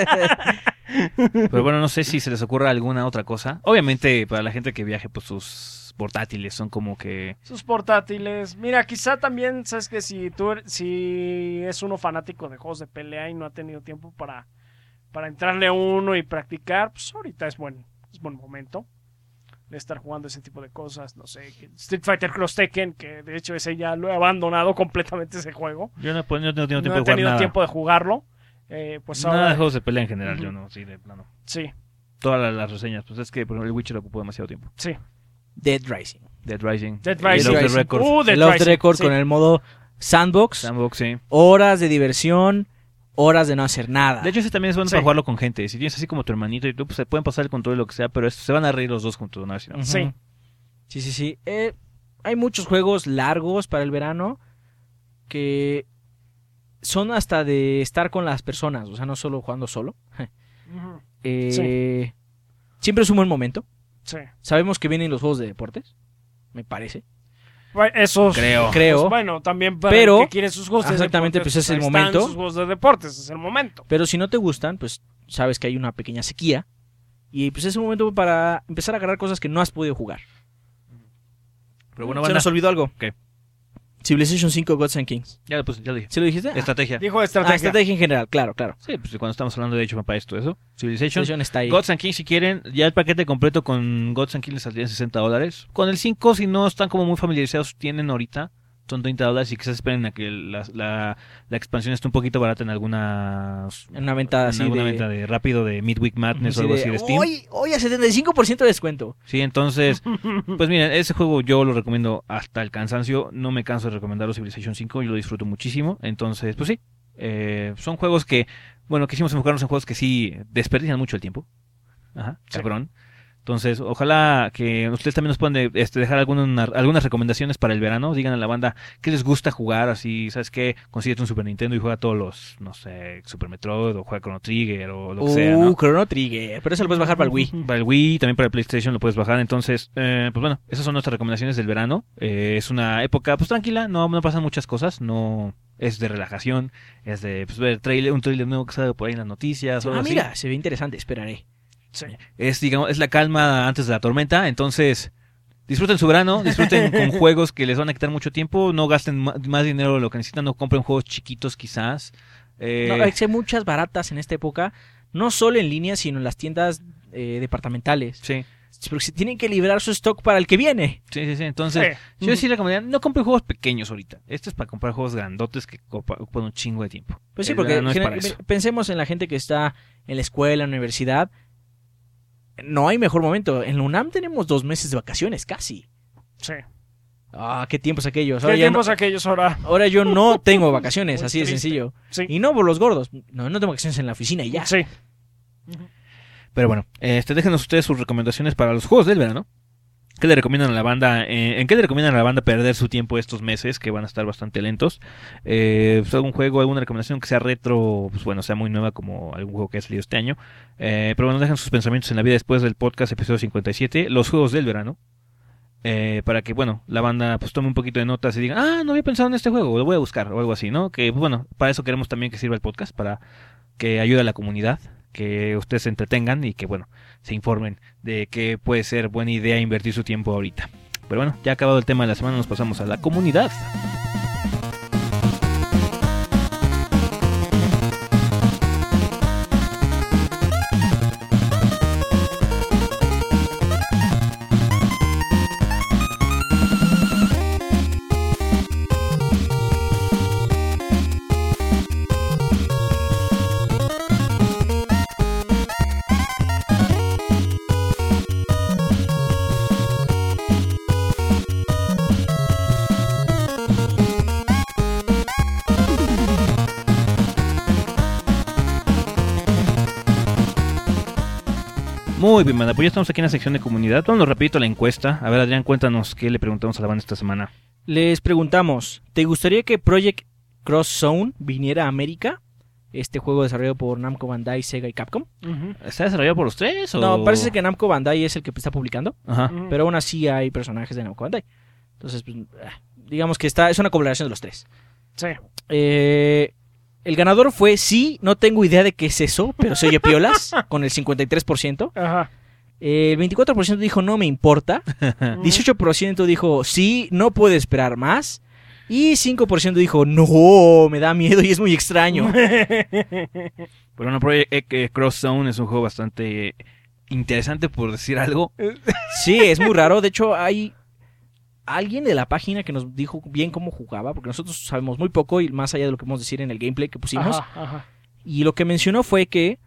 S3: no!
S1: Pero bueno, no sé si se les ocurra alguna otra cosa. Obviamente, para la gente que viaje, pues sus portátiles son como que...
S3: Sus portátiles. Mira, quizá también, sabes que si tú er- si es uno fanático de juegos de pelea y no ha tenido tiempo para, para entrarle a uno y practicar, pues ahorita es buen, es buen momento de estar jugando ese tipo de cosas. No sé, que Street Fighter Cross Tekken, que de hecho ese ya lo he abandonado completamente ese juego.
S1: Yo no, pues, no tengo tiempo
S3: No
S1: de
S3: he
S1: jugar
S3: tenido
S1: nada.
S3: tiempo de jugarlo. Eh, pues
S1: Nada de
S3: ahora,
S1: juegos de pelea en general,
S3: Ujú.
S1: yo no, sí, de plano.
S3: sí,
S1: Todas las, las reseñas, pues es que por ejemplo, el Witcher ocupó demasiado tiempo.
S3: sí.
S2: Dead Rising.
S1: Dead Rising.
S3: Dead
S1: Y
S3: Rising.
S1: Love the
S2: Rising.
S1: Record.
S3: Uh, Dead
S2: El Off the
S3: Rising,
S2: Record
S3: sí.
S2: con el modo sandbox.
S1: Sandbox, sí.
S2: Horas de diversión. Horas de no hacer nada.
S1: De hecho, ese también es bueno
S3: Sí.
S1: para jugarlo con gente. Si tienes así como tu hermanito y tú, pues se pueden pasar el control y lo que sea, pero esto, se van a reír los dos juntos, ¿no? Si no.
S2: Ujú.
S3: Sí.
S2: Sí, sí, sí. Eh, hay muchos juegos largos para el verano que son hasta de estar con las personas, o sea, no solo jugando solo.
S3: Ujú,
S2: Eh, Siempre es un buen momento.
S3: sí.
S2: Sabemos que vienen los juegos de deportes, me parece.
S3: Bueno, esos,
S1: Creo.
S2: Creo.
S3: pues, bueno, también para
S2: Pero-
S3: el que quiere sus juegos de
S2: Exactamente,
S3: deportes,
S2: pues es
S3: ahí
S2: el
S3: están
S2: momento.
S3: sus juegos de deportes, es el momento.
S2: Pero si no te gustan, pues sabes que hay una pequeña sequía. Y pues es un momento para empezar a agarrar cosas que no has podido jugar.
S1: Pero bueno,
S2: Se
S1: banda,
S2: nos olvidó algo.
S1: ¿Qué?
S2: Civilization cinco Gods and Kings.
S1: ya, pues, ya lo dije.
S2: ¿Sí lo dijiste? Ah,
S1: Estrategia.
S3: Dijo
S2: ah,
S3: estrategia.
S2: estrategia en general, claro, claro.
S1: Sí, pues cuando estamos hablando de hecho para esto, eso. Civilization.
S2: Civilization está ahí.
S1: Gods and Kings, si quieren, ya el paquete completo con Gods and Kings les saldría en sesenta dólares. Con el cinco, si no están como muy familiarizados, tienen ahorita, son treinta dólares y quizás esperen a que la, la, la expansión esté un poquito barata en alguna,
S2: En una venta
S1: en
S2: así
S1: alguna
S2: de...
S1: venta de rápido de Midweek Madness o
S2: así
S1: algo
S2: de,
S1: así de Steam.
S2: Hoy, hoy a setenta y cinco por ciento de descuento.
S1: Sí, entonces, pues miren, ese juego yo lo recomiendo hasta el cansancio. No me canso de recomendarlo, Civilization cinco, yo lo disfruto muchísimo. Entonces, pues sí, eh, son juegos que, bueno, quisimos enfocarnos en juegos que sí desperdician mucho el tiempo. Ajá,
S3: Sí.
S1: cabrón. Entonces, ojalá que ustedes también nos puedan de- este, dejar alguna- algunas recomendaciones para el verano. Digan a la banda qué les gusta jugar, así, ¿sabes qué? Consíguete un Super Nintendo y juega todos los, no sé, Super Metroid o juega Chrono Trigger o lo que
S2: Uh,
S1: sea, ¿no?
S2: Chrono Trigger. Pero eso lo puedes bajar para el Wii.
S1: Para el Wii, también para el PlayStation lo puedes bajar. Entonces, eh, pues bueno, esas son nuestras recomendaciones del verano. Eh, es una época, pues tranquila, no, no pasan muchas cosas, no es de relajación, es de pues, ver trailer, un trailer nuevo que sale por ahí en las noticias. O
S2: Ah,
S1: algo así.
S2: mira, se ve interesante, esperaré.
S3: Sí.
S1: Es, digamos, es la calma antes de la tormenta. Entonces, disfruten su verano, disfruten con juegos que les van a quitar mucho tiempo. No gasten ma- más dinero de lo que necesitan, no compren juegos chiquitos quizás. Eh,
S2: No, hay que ser muchas baratas en esta época. no solo en línea, sino en las tiendas eh, departamentales.
S1: Sí.
S2: Porque se tienen que liberar su stock para el que viene.
S1: Sí, sí, sí. Entonces,
S3: Sí.
S1: yo sí recomendaría, no compren juegos pequeños ahorita. Este es para comprar juegos grandotes que copa- ocupan un chingo de tiempo.
S2: Pues sí,
S1: El
S2: porque
S1: verano es
S2: gener-
S1: para eso.
S2: pensemos en la gente que está en la escuela, en la universidad. No hay mejor momento. En la UNAM tenemos dos meses de vacaciones, casi.
S3: Sí.
S2: Ah, qué tiempos aquellos.
S3: ¿Qué
S2: Ahora, ya
S3: tiempos
S2: no-
S3: aquellos ahora?
S2: ahora yo no tengo vacaciones,
S3: Muy
S2: así de
S3: triste.
S2: sencillo.
S3: Sí.
S2: Y no por los gordos. No, no tengo vacaciones en la oficina y ya.
S3: Sí.
S1: Pero bueno, este, déjenos ustedes sus recomendaciones para los juegos del verano. ¿Qué le recomiendan a la banda? Eh, ¿En qué le recomiendan a la banda perder su tiempo estos meses que van a estar bastante lentos? Eh, pues algún juego, alguna recomendación que sea retro, pues bueno, sea muy nueva como algún juego que ha salido este año. Eh, pero bueno, dejen sus pensamientos en la vida después del podcast episodio cincuenta y siete, los juegos del verano. Eh, para que, bueno, la banda pues tome un poquito de notas y diga, ah, no había pensado en este juego, lo voy a buscar o algo así, ¿no? Que, pues, bueno, para eso queremos también que sirva el podcast, para que ayude a la comunidad, que ustedes se entretengan y que, bueno, se informen de que puede ser buena idea invertir su tiempo ahorita. Pero bueno, ya acabado el tema de la semana, nos pasamos a la comunidad. Muy bien, banda, pues ya estamos aquí en la sección de comunidad. Vámonos rapidito a la encuesta. A ver, Adrián, cuéntanos qué le preguntamos a la banda esta semana.
S2: Les preguntamos, ¿te gustaría que Project Cross Zone viniera a América? Este juego desarrollado por Namco Bandai, Sega y Capcom.
S3: Ujú.
S1: ¿Está desarrollado por los tres o...?
S2: No, parece que Namco Bandai es el que está publicando,
S1: Ajá.
S3: Ujú.
S2: pero aún así hay personajes de Namco Bandai. Entonces, pues, ah, digamos que está, es una colaboración de los tres.
S3: Sí.
S2: Eh, el ganador fue sí, no tengo idea de qué es eso, pero se oye piolas, con el cincuenta y tres por ciento.
S3: Ajá.
S2: Eh, el veinticuatro por ciento dijo no me importa.
S3: Ujú.
S2: dieciocho por ciento dijo sí, no puedo esperar más. Y cinco por ciento dijo no, me da miedo y es muy extraño.
S1: Pero bueno, Project eh, Cross Zone es un juego bastante interesante, por decir algo.
S2: Sí, es muy raro. De hecho, hay alguien de la página que nos dijo bien cómo jugaba, porque nosotros sabemos muy poco y más allá de lo que podemos decir en el gameplay que pusimos.
S3: Ajá, ajá.
S2: Y lo que mencionó fue que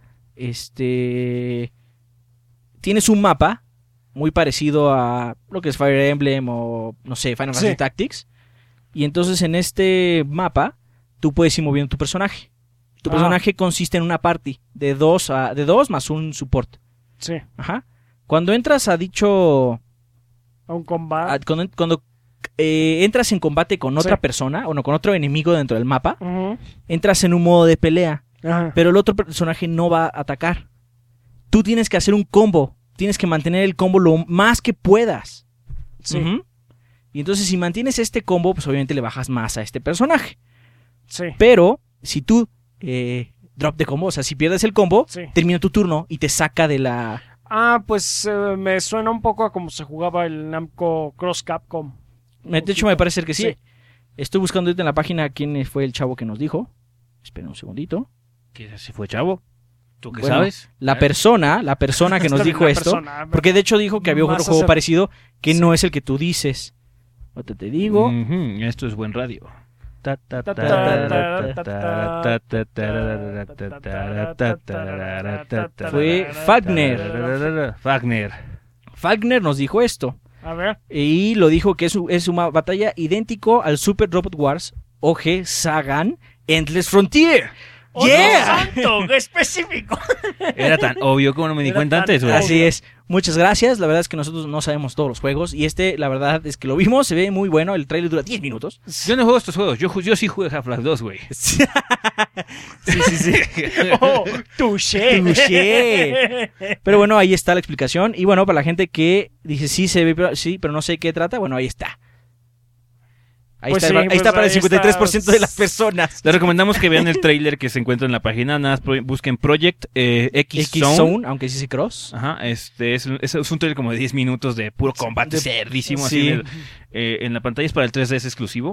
S2: este tienes un mapa muy parecido a lo que es Fire Emblem o no sé, Final Fantasy
S3: Sí.
S2: Tactics. Y entonces en este mapa tú puedes ir moviendo tu personaje. Tu
S3: Ah.
S2: personaje consiste en una party de dos a, de dos más un support.
S3: Sí.
S2: Ajá. Cuando entras a dicho
S3: A un combate.
S2: a- cuando cuando, eh, entras en combate con otra
S3: Sí.
S2: persona o no, con otro enemigo dentro del mapa,
S3: Ujú.
S2: entras en un modo de pelea.
S3: Ajá.
S2: Pero el otro personaje no va a atacar. Tú tienes que hacer un combo. Tienes que mantener el combo lo más que puedas.
S3: Sí.
S2: Ujú. Y entonces si mantienes este combo, pues obviamente le bajas más a este personaje.
S3: Sí.
S2: Pero si tú eh, drop de combo, o sea, si pierdes el combo,
S3: Sí.
S2: termina tu turno y te saca de la...
S3: Ah, pues eh, me suena un poco a como se jugaba el Namco Cross Capcom.
S2: De hecho, me parece que sí.
S3: Sí.
S2: Estoy buscando ahorita en la página quién fue el chavo que nos dijo. Espera un segundito.
S1: ¿Qué se fue, chavo? ¿Tú qué
S2: Bueno,
S1: sabes?
S2: La
S1: ¿Eh?
S2: persona, la persona que nos
S3: Esta
S2: dijo
S3: la
S2: esto...
S3: persona,
S2: Porque de hecho dijo que había otro
S3: Más
S2: juego
S3: acer-
S2: parecido que
S3: Sí.
S2: no es el que tú dices. Ahorita te digo.
S1: Ujú, esto es buen radio. Ta, ta, ta,
S3: Ta, ta,
S1: ta,
S3: ta,
S1: ta, ta, ta, tarara, ta, ta, ta, tarara, ta, ta,
S2: Fue
S1: tarara,
S2: Fagner.
S1: tarara, Fagner.
S2: Fagner nos dijo esto.
S3: A ver.
S2: Y lo dijo que es, u- es una batalla idéntico al Super Robot Wars O G Sagan Endless Frontier.
S3: ¡Oh,
S2: ¡Yeah!
S3: Dios santo! ¡Qué específico!
S1: Era tan obvio como no me di
S3: Era
S1: cuenta
S3: tan
S1: antes, güey.
S2: Así es. Muchas gracias. La verdad es que nosotros no sabemos todos los juegos. Y este, la verdad es que lo vimos. Se ve muy bueno. El trailer dura diez minutos.
S1: Yo no juego estos juegos. Yo, ju- yo sí jugué Half-Life dos, güey.
S2: Sí, sí, sí.
S3: ¡Oh! ¡Touché!
S2: Touché. Pero bueno, ahí está la explicación. Y bueno, para la gente que dice sí, se ve, pero, sí, pero no sé qué trata, bueno, ahí está. Ahí
S3: Pues
S2: está,
S3: sí,
S2: ahí
S3: pues
S2: está para el
S3: ahí
S2: cincuenta y tres por ciento de las
S3: está.
S2: personas.
S1: Les recomendamos que vean el trailer que se encuentra en la página. Nada más pro- busquen Project eh, X,
S2: X
S1: Zone.
S2: Zone, aunque sí se cross.
S1: Ajá, este es, un- es, es un trailer como de diez minutos de puro combate
S2: De-
S1: cerdísimo
S2: sí.
S1: así en, el- eh, en la pantalla. Es para el tres D, es exclusivo.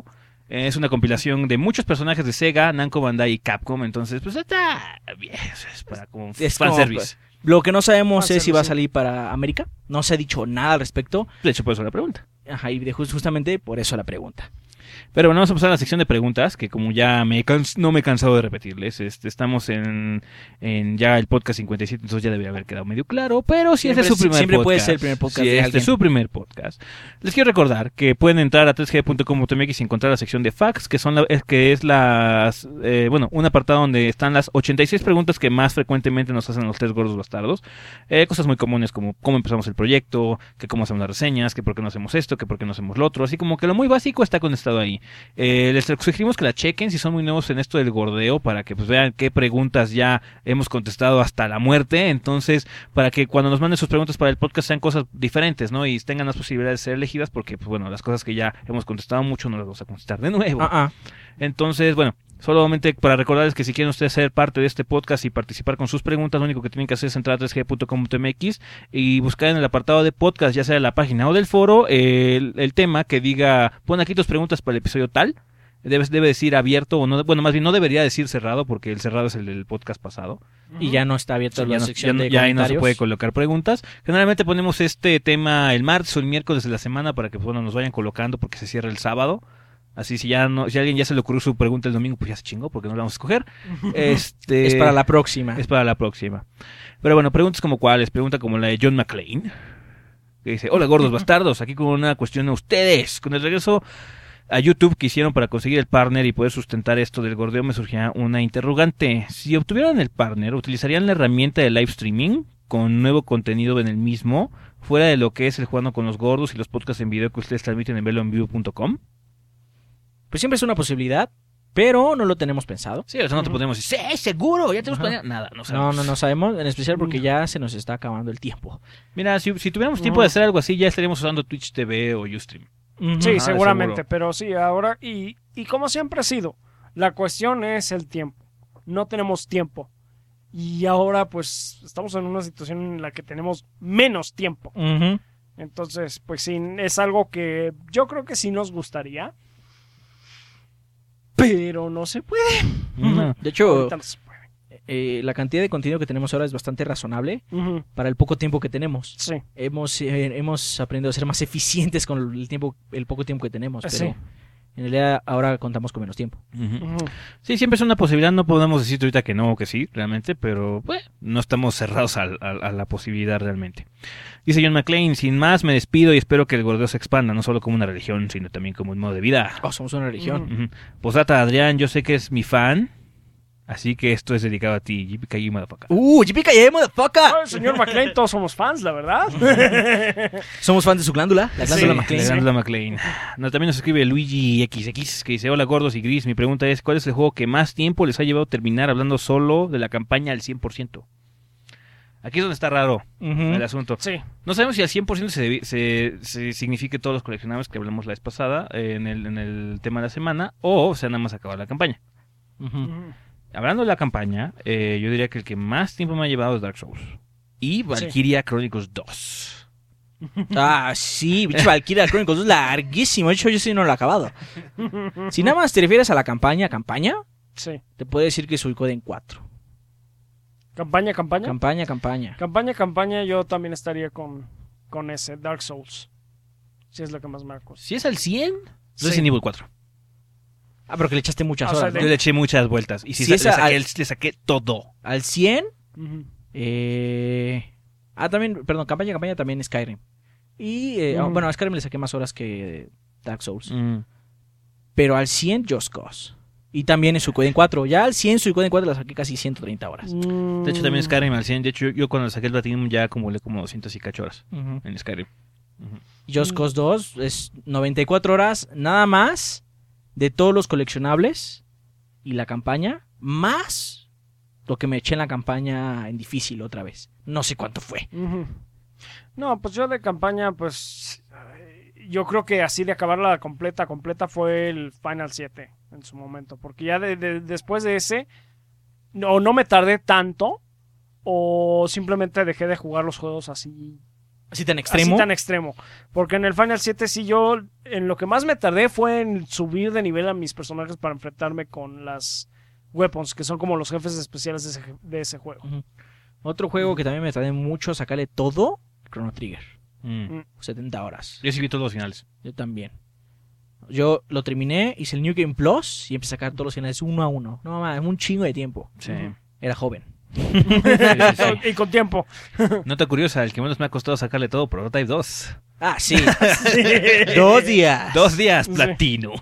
S1: Eh, es una compilación de muchos personajes de Sega, Namco Bandai y Capcom. Entonces, pues está bien. Es para como
S2: Es como,
S1: fanservice.
S2: Lo que no sabemos
S3: Ah,
S2: es si va a
S3: sí.
S2: salir para América. No se ha dicho nada al respecto.
S1: De hecho, por eso la pregunta.
S2: Ajá, y de just- justamente por eso la pregunta.
S1: Pero bueno, vamos a pasar a la sección de preguntas, que como ya me cans- no me he cansado de repetirles, este, estamos en, en ya el podcast cincuenta y siete, entonces ya debería haber quedado medio claro, pero si
S2: Siempre
S1: este es su
S2: es-
S1: primer
S2: siempre
S1: podcast,
S2: puede ser el primer podcast
S1: si
S2: de
S1: este
S2: alguien.
S1: es su primer podcast, les quiero recordar que pueden entrar a tres g punto com punto m x y encontrar la sección de facts, que son la, es, que es las, eh, bueno, un apartado donde están las ochenta y seis preguntas que más frecuentemente nos hacen los tres gordos bastardos, eh, cosas muy comunes como cómo empezamos el proyecto, que cómo hacemos las reseñas, que por qué no hacemos esto, que por qué no hacemos lo otro, así como que lo muy básico está contestado ahí. Eh, les sugerimos que la chequen si son muy nuevos en esto del gordeo para que pues vean qué preguntas ya hemos contestado hasta la muerte, entonces para que cuando nos manden sus preguntas para el podcast sean cosas diferentes, ¿no? Y tengan las posibilidades de ser elegidas porque pues bueno, las cosas que ya hemos contestado mucho no las vamos a contestar de nuevo.
S2: Ah, ah.
S1: Entonces, bueno, solamente para recordarles que si quieren ustedes ser parte de este podcast y participar con sus preguntas, lo único que tienen que hacer es entrar a tres g punto com punto m x y buscar en el apartado de podcast, ya sea de la página o del foro, eh, el, el tema que diga, pon aquí tus preguntas para el episodio tal. Debe, debe decir abierto o no, bueno, más bien no debería decir cerrado porque el cerrado es el del podcast pasado.
S2: Y ya no está abierta
S1: Sí,
S2: la
S1: ya no-
S2: sección
S1: ya no-
S2: de
S1: ya ahí no se
S2: comentarios.
S1: puede colocar preguntas. Generalmente ponemos este tema el martes o el miércoles de la semana para que pues, bueno, nos vayan colocando porque se cierra el sábado. Así si ya no, si a alguien ya se le ocurrió su pregunta el domingo, pues ya se chingó porque no la vamos a escoger. Este
S2: Es para la próxima.
S1: es para la próxima. Pero bueno, preguntas como cuáles, pregunta como la de John McClane, que dice, hola gordos bastardos, aquí con una cuestión a ustedes. Con el regreso a YouTube que hicieron para conseguir el partner y poder sustentar esto del gordeo, me surgía una interrogante. Si obtuvieran el partner, ¿utilizarían la herramienta de live streaming con nuevo contenido en el mismo, fuera de lo que es el Jugando con los Gordos y los podcasts en video que ustedes transmiten en velo en vivo punto com?
S2: Pues siempre es una posibilidad, pero no lo tenemos pensado.
S1: Sí, o sea, no te podemos decir, sí, seguro, ya tenemos
S2: Ajá.
S1: planeado. Nada, no
S2: No,
S1: sabemos.
S2: no, no sabemos, en especial porque ya se nos está acabando el tiempo.
S1: Mira, si, si tuviéramos tiempo
S3: Ujú.
S1: de hacer algo así, ya estaríamos usando Twitch T V o Ustream.
S3: Sí,
S1: Ajá,
S3: seguramente,
S1: seguro.
S3: pero sí, ahora, y, y como siempre ha sido, la cuestión es el tiempo. No tenemos tiempo. Y ahora, pues, estamos en una situación en la que tenemos menos tiempo.
S2: Ujú.
S3: Entonces, pues sí, es algo que yo creo que sí nos gustaría. Pero no se puede.
S1: Ujú.
S2: De hecho,
S3: Ahorita no se puede.
S2: eh, la cantidad de contenido que tenemos ahora es bastante razonable
S3: Ujú,
S2: para el poco tiempo que tenemos.
S3: sí.
S2: Hemos, eh, hemos aprendido a ser más eficientes con el tiempo, el poco tiempo que tenemos, pero
S3: Sí.
S2: en realidad ahora contamos con menos tiempo.
S1: Ujú.
S3: Ujú.
S1: Sí, siempre es una posibilidad, no podemos decir ahorita que no o que sí, realmente, pero bueno, no estamos cerrados al- al- a, la posibilidad realmente. Dice John McClane, sin más me despido y espero que el gordeo se expanda, no solo como una religión, sino también como un modo de vida.
S2: Oh, somos una religión.
S3: Ujú.
S1: Ujú. Posdata, Adrián, yo sé que es mi fan, así que esto es dedicado a ti, J P K G motherfucker.
S2: ¡Uh! ¡J P K J, motherfucker!
S3: Ay, señor McLean, todos somos fans, la verdad.
S2: Somos fans de su glándula, la
S3: Sí,
S2: glándula
S1: Sí,
S2: McLean.
S1: la glándula McLean. No, también nos escribe Luigi X X que dice, hola gordos y gris, mi pregunta es, ¿cuál es el juego que más tiempo les ha llevado terminar hablando solo de la campaña al cien por ciento? Aquí es donde está raro
S2: Ujú.
S1: el asunto.
S3: Sí.
S1: No sabemos si al cien por ciento se, debi- se, se signifique todos los coleccionables que hablamos la vez pasada eh, en, el, en el tema de la semana, o sea, nada más acabar la campaña.
S2: Ujú.
S3: Ujú.
S1: Hablando de la campaña, eh, yo diría que el que más tiempo me ha llevado es Dark Souls. Y Valkyria Chronicles dos.
S2: Ah, sí, bicho, Valkyria Chronicles es larguísimo. De hecho, yo sí no lo he acabado. Si nada más te refieres a la campaña, campaña,
S3: Sí.
S2: te puedo decir que soy en cuatro.
S3: Campaña, campaña.
S2: Campaña, campaña.
S3: Campaña, campaña, yo también estaría con, con ese, Dark Souls. Si es lo que más me acuerdo.
S1: Si es al cien,
S3: Sí.
S1: Resident Evil cuatro.
S2: Ah, pero que le echaste muchas
S3: O sea,
S2: horas,
S3: de-
S2: ¿no?
S1: Yo le eché muchas vueltas. Y si
S2: Si
S1: sa-
S2: es
S1: le,
S2: al-
S1: saqué, el- le saqué todo.
S2: Al cien,
S3: Ujú.
S2: eh... Ah, también, perdón, campaña, campaña también Skyrim. Y, eh, ah,
S3: Ujú.
S2: bueno, a Skyrim le saqué más horas que Dark Souls.
S1: Mm.
S2: Pero al cien, Just Cause. Y también en Suikoden cuatro. Ya al cien, Suikoden cuatro la saqué casi ciento treinta horas.
S3: Mm.
S1: De hecho, también Skyrim al cien. De hecho, yo, yo cuando le saqué el Platinum ya acumulé como doscientas y cacho horas
S2: Ujú.
S1: en Skyrim. Ujú.
S2: Just
S3: Mm.
S2: Cause dos es noventa y cuatro horas nada más de todos los coleccionables y la campaña, más lo que me eché en la campaña en difícil otra vez. No sé cuánto fue.
S3: Ujú. No, pues yo de campaña, pues eh, yo creo que así de acabarla completa, completa fue el Final siete en su momento, porque ya de, de- después de ese, no, no me tardé tanto, o simplemente dejé de jugar los juegos así
S2: Así tan extremo.
S3: Así tan extremo. Porque en el Final siete sí yo, en lo que más me tardé fue en subir de nivel a mis personajes para enfrentarme con las weapons, que son como los jefes especiales de ese, de ese juego.
S2: Uh-huh. Otro juego que también me tardé mucho a sacarle todo, Chrono Trigger.
S1: Mm.
S2: setenta horas.
S1: Yo sí vi todos los finales.
S2: Yo también. Yo lo terminé, hice el New Game Plus y empecé a sacar todos los finales uno a uno. No, mamá, es un chingo de tiempo.
S1: Sí.
S3: Ujú.
S2: Era joven.
S1: Sí, sí, sí.
S3: Y con tiempo.
S1: Nota curiosa, el que menos me ha costado sacarle todo, Prototype dos.
S2: Ah, sí. Dos días.
S1: Dos días,
S3: Sí.
S1: platino.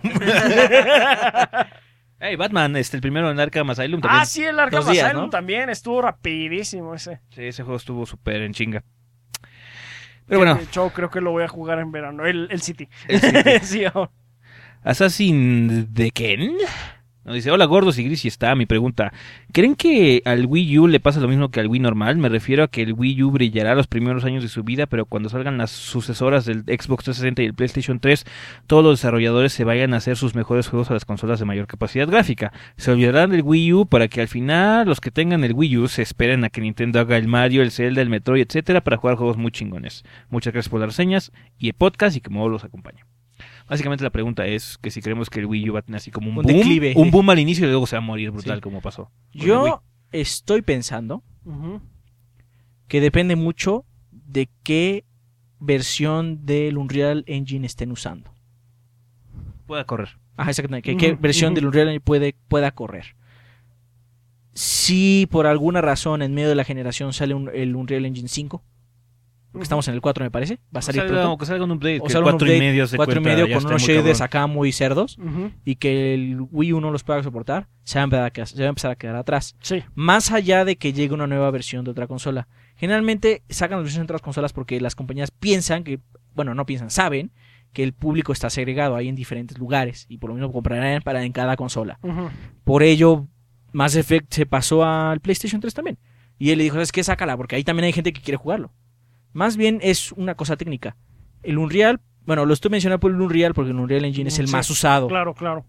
S1: Hey, Batman, este, el primero en Arkham Asylum también.
S3: Ah, sí, el Arkham
S2: Dos días,
S3: Asylum
S2: ¿no?
S3: también estuvo rapidísimo ese.
S1: Sí, ese juego estuvo súper en chinga. Pero bueno,
S3: De hecho, creo que lo voy a jugar en verano. El, el City.
S1: el City.
S3: Sí, ahora.
S1: Assassin de Ken nos dice, hola gordos y gris, y está mi pregunta. ¿Creen que al Wii U le pasa lo mismo que al Wii normal? Me refiero a que el Wii U brillará los primeros años de su vida, pero cuando salgan las sucesoras del Xbox trescientos sesenta y el PlayStation tres, todos los desarrolladores se vayan a hacer sus mejores juegos a las consolas de mayor capacidad gráfica. Se olvidarán del Wii U para que al final los que tengan el Wii U se esperen a que Nintendo haga el Mario, el Zelda, el Metroid, etcétera, para jugar juegos muy chingones. Muchas gracias por las reseñas y el podcast y que Modo los acompañe. Básicamente la pregunta es que si creemos que el Wii U va a tener así como un,
S2: Un
S1: boom,
S2: declive.
S1: un boom al inicio y luego se va a morir brutal,
S2: Sí.
S1: como pasó. con el Wii.
S2: Yo estoy pensando
S3: Ujú.
S2: que depende mucho de qué versión del Unreal Engine estén usando.
S1: Pueda correr.
S2: Ajá, exactamente. Que, ¿Qué
S3: Ujú,
S2: versión
S3: ujú.
S2: del Unreal Engine puede, pueda correr? Si por alguna razón en medio de la generación sale un- el Unreal Engine cinco, porque estamos en el cuatro me parece, va a salir
S1: o salga,
S2: pronto.
S1: o que salga un update,
S2: O
S1: que
S2: salga un
S1: cuatro y
S2: update,
S1: medio se
S2: cuatro y
S1: cuenta,
S2: medio
S1: ya
S2: con
S1: está
S2: unos
S1: muy
S2: shaders
S1: cabrón.
S2: acá muy cerdos
S3: Ujú.
S2: y que el Wii U no los pueda soportar, se va a empezar a, quedar- se va a empezar a quedar atrás.
S3: Sí.
S2: Más allá de que llegue una nueva versión de otra consola. Generalmente sacan las versiones de otras consolas porque las compañías piensan que, bueno, no piensan, saben que el público está segregado ahí en diferentes lugares y por lo mismo comprarán para en cada consola.
S3: Ujú.
S2: Por ello, Mass Effect se pasó al PlayStation tres también. Y él le dijo, ¿sabes qué? Sácala, porque ahí también hay gente que quiere jugarlo. Más bien es una cosa técnica. El Unreal, bueno, lo estoy mencionando por el Unreal porque el Unreal Engine es el
S3: Sí,
S2: más usado.
S3: Claro, claro.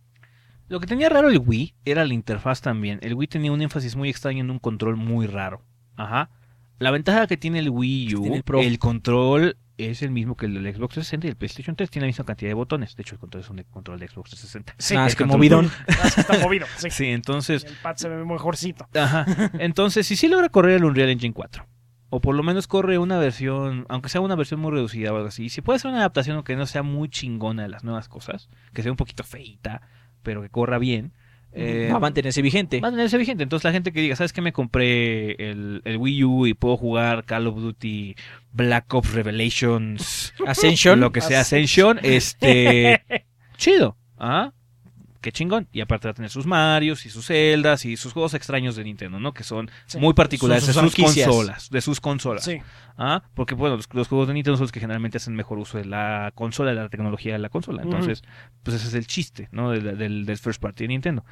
S1: Lo que tenía raro el Wii era la interfaz también. El Wii tenía un énfasis muy extraño en un control muy raro. Ajá. La ventaja que tiene el Wii U,
S2: Tiene el Pro.
S1: el control es el mismo que el del Xbox trescientos sesenta y el PlayStation tres tiene la misma cantidad de botones. De hecho, el control es un control de Xbox trescientos sesenta.
S3: Sí,
S2: Ah,
S1: el
S2: es que
S1: control
S2: movidón.
S3: Ah, es que está movido. Sí.
S1: Sí, entonces,
S3: El pad se ve mejorcito.
S1: ajá. Entonces, si sí logra correr el Unreal Engine cuatro, o por lo menos corre una versión, aunque sea una versión muy reducida o algo así, si puede ser una adaptación aunque no sea muy chingona de las nuevas cosas, que sea un poquito feita, pero que corra bien, eh,
S2: Va a mantenerse vigente.
S1: va a tenerse vigente. Entonces la gente que diga, ¿sabes qué? Me compré el, el Wii U y puedo jugar Call of Duty Black Ops Revelations,
S2: Ascension.
S1: lo que sea Ascension, este, chido, ¿ah? Qué chingón. Y aparte va a tener sus Marios y sus Zeldas y sus juegos extraños de Nintendo, ¿no? Que son
S3: Sí.
S1: muy particulares
S2: Son sus
S1: de sus
S2: franquicias.
S1: consolas, de sus consolas.
S3: Sí.
S1: ¿Ah? Porque, bueno, los, los juegos de Nintendo son los que generalmente hacen mejor uso de la consola, de la tecnología de la consola. Entonces, pues ese es el chiste, ¿no? Del, del, del first party de Nintendo.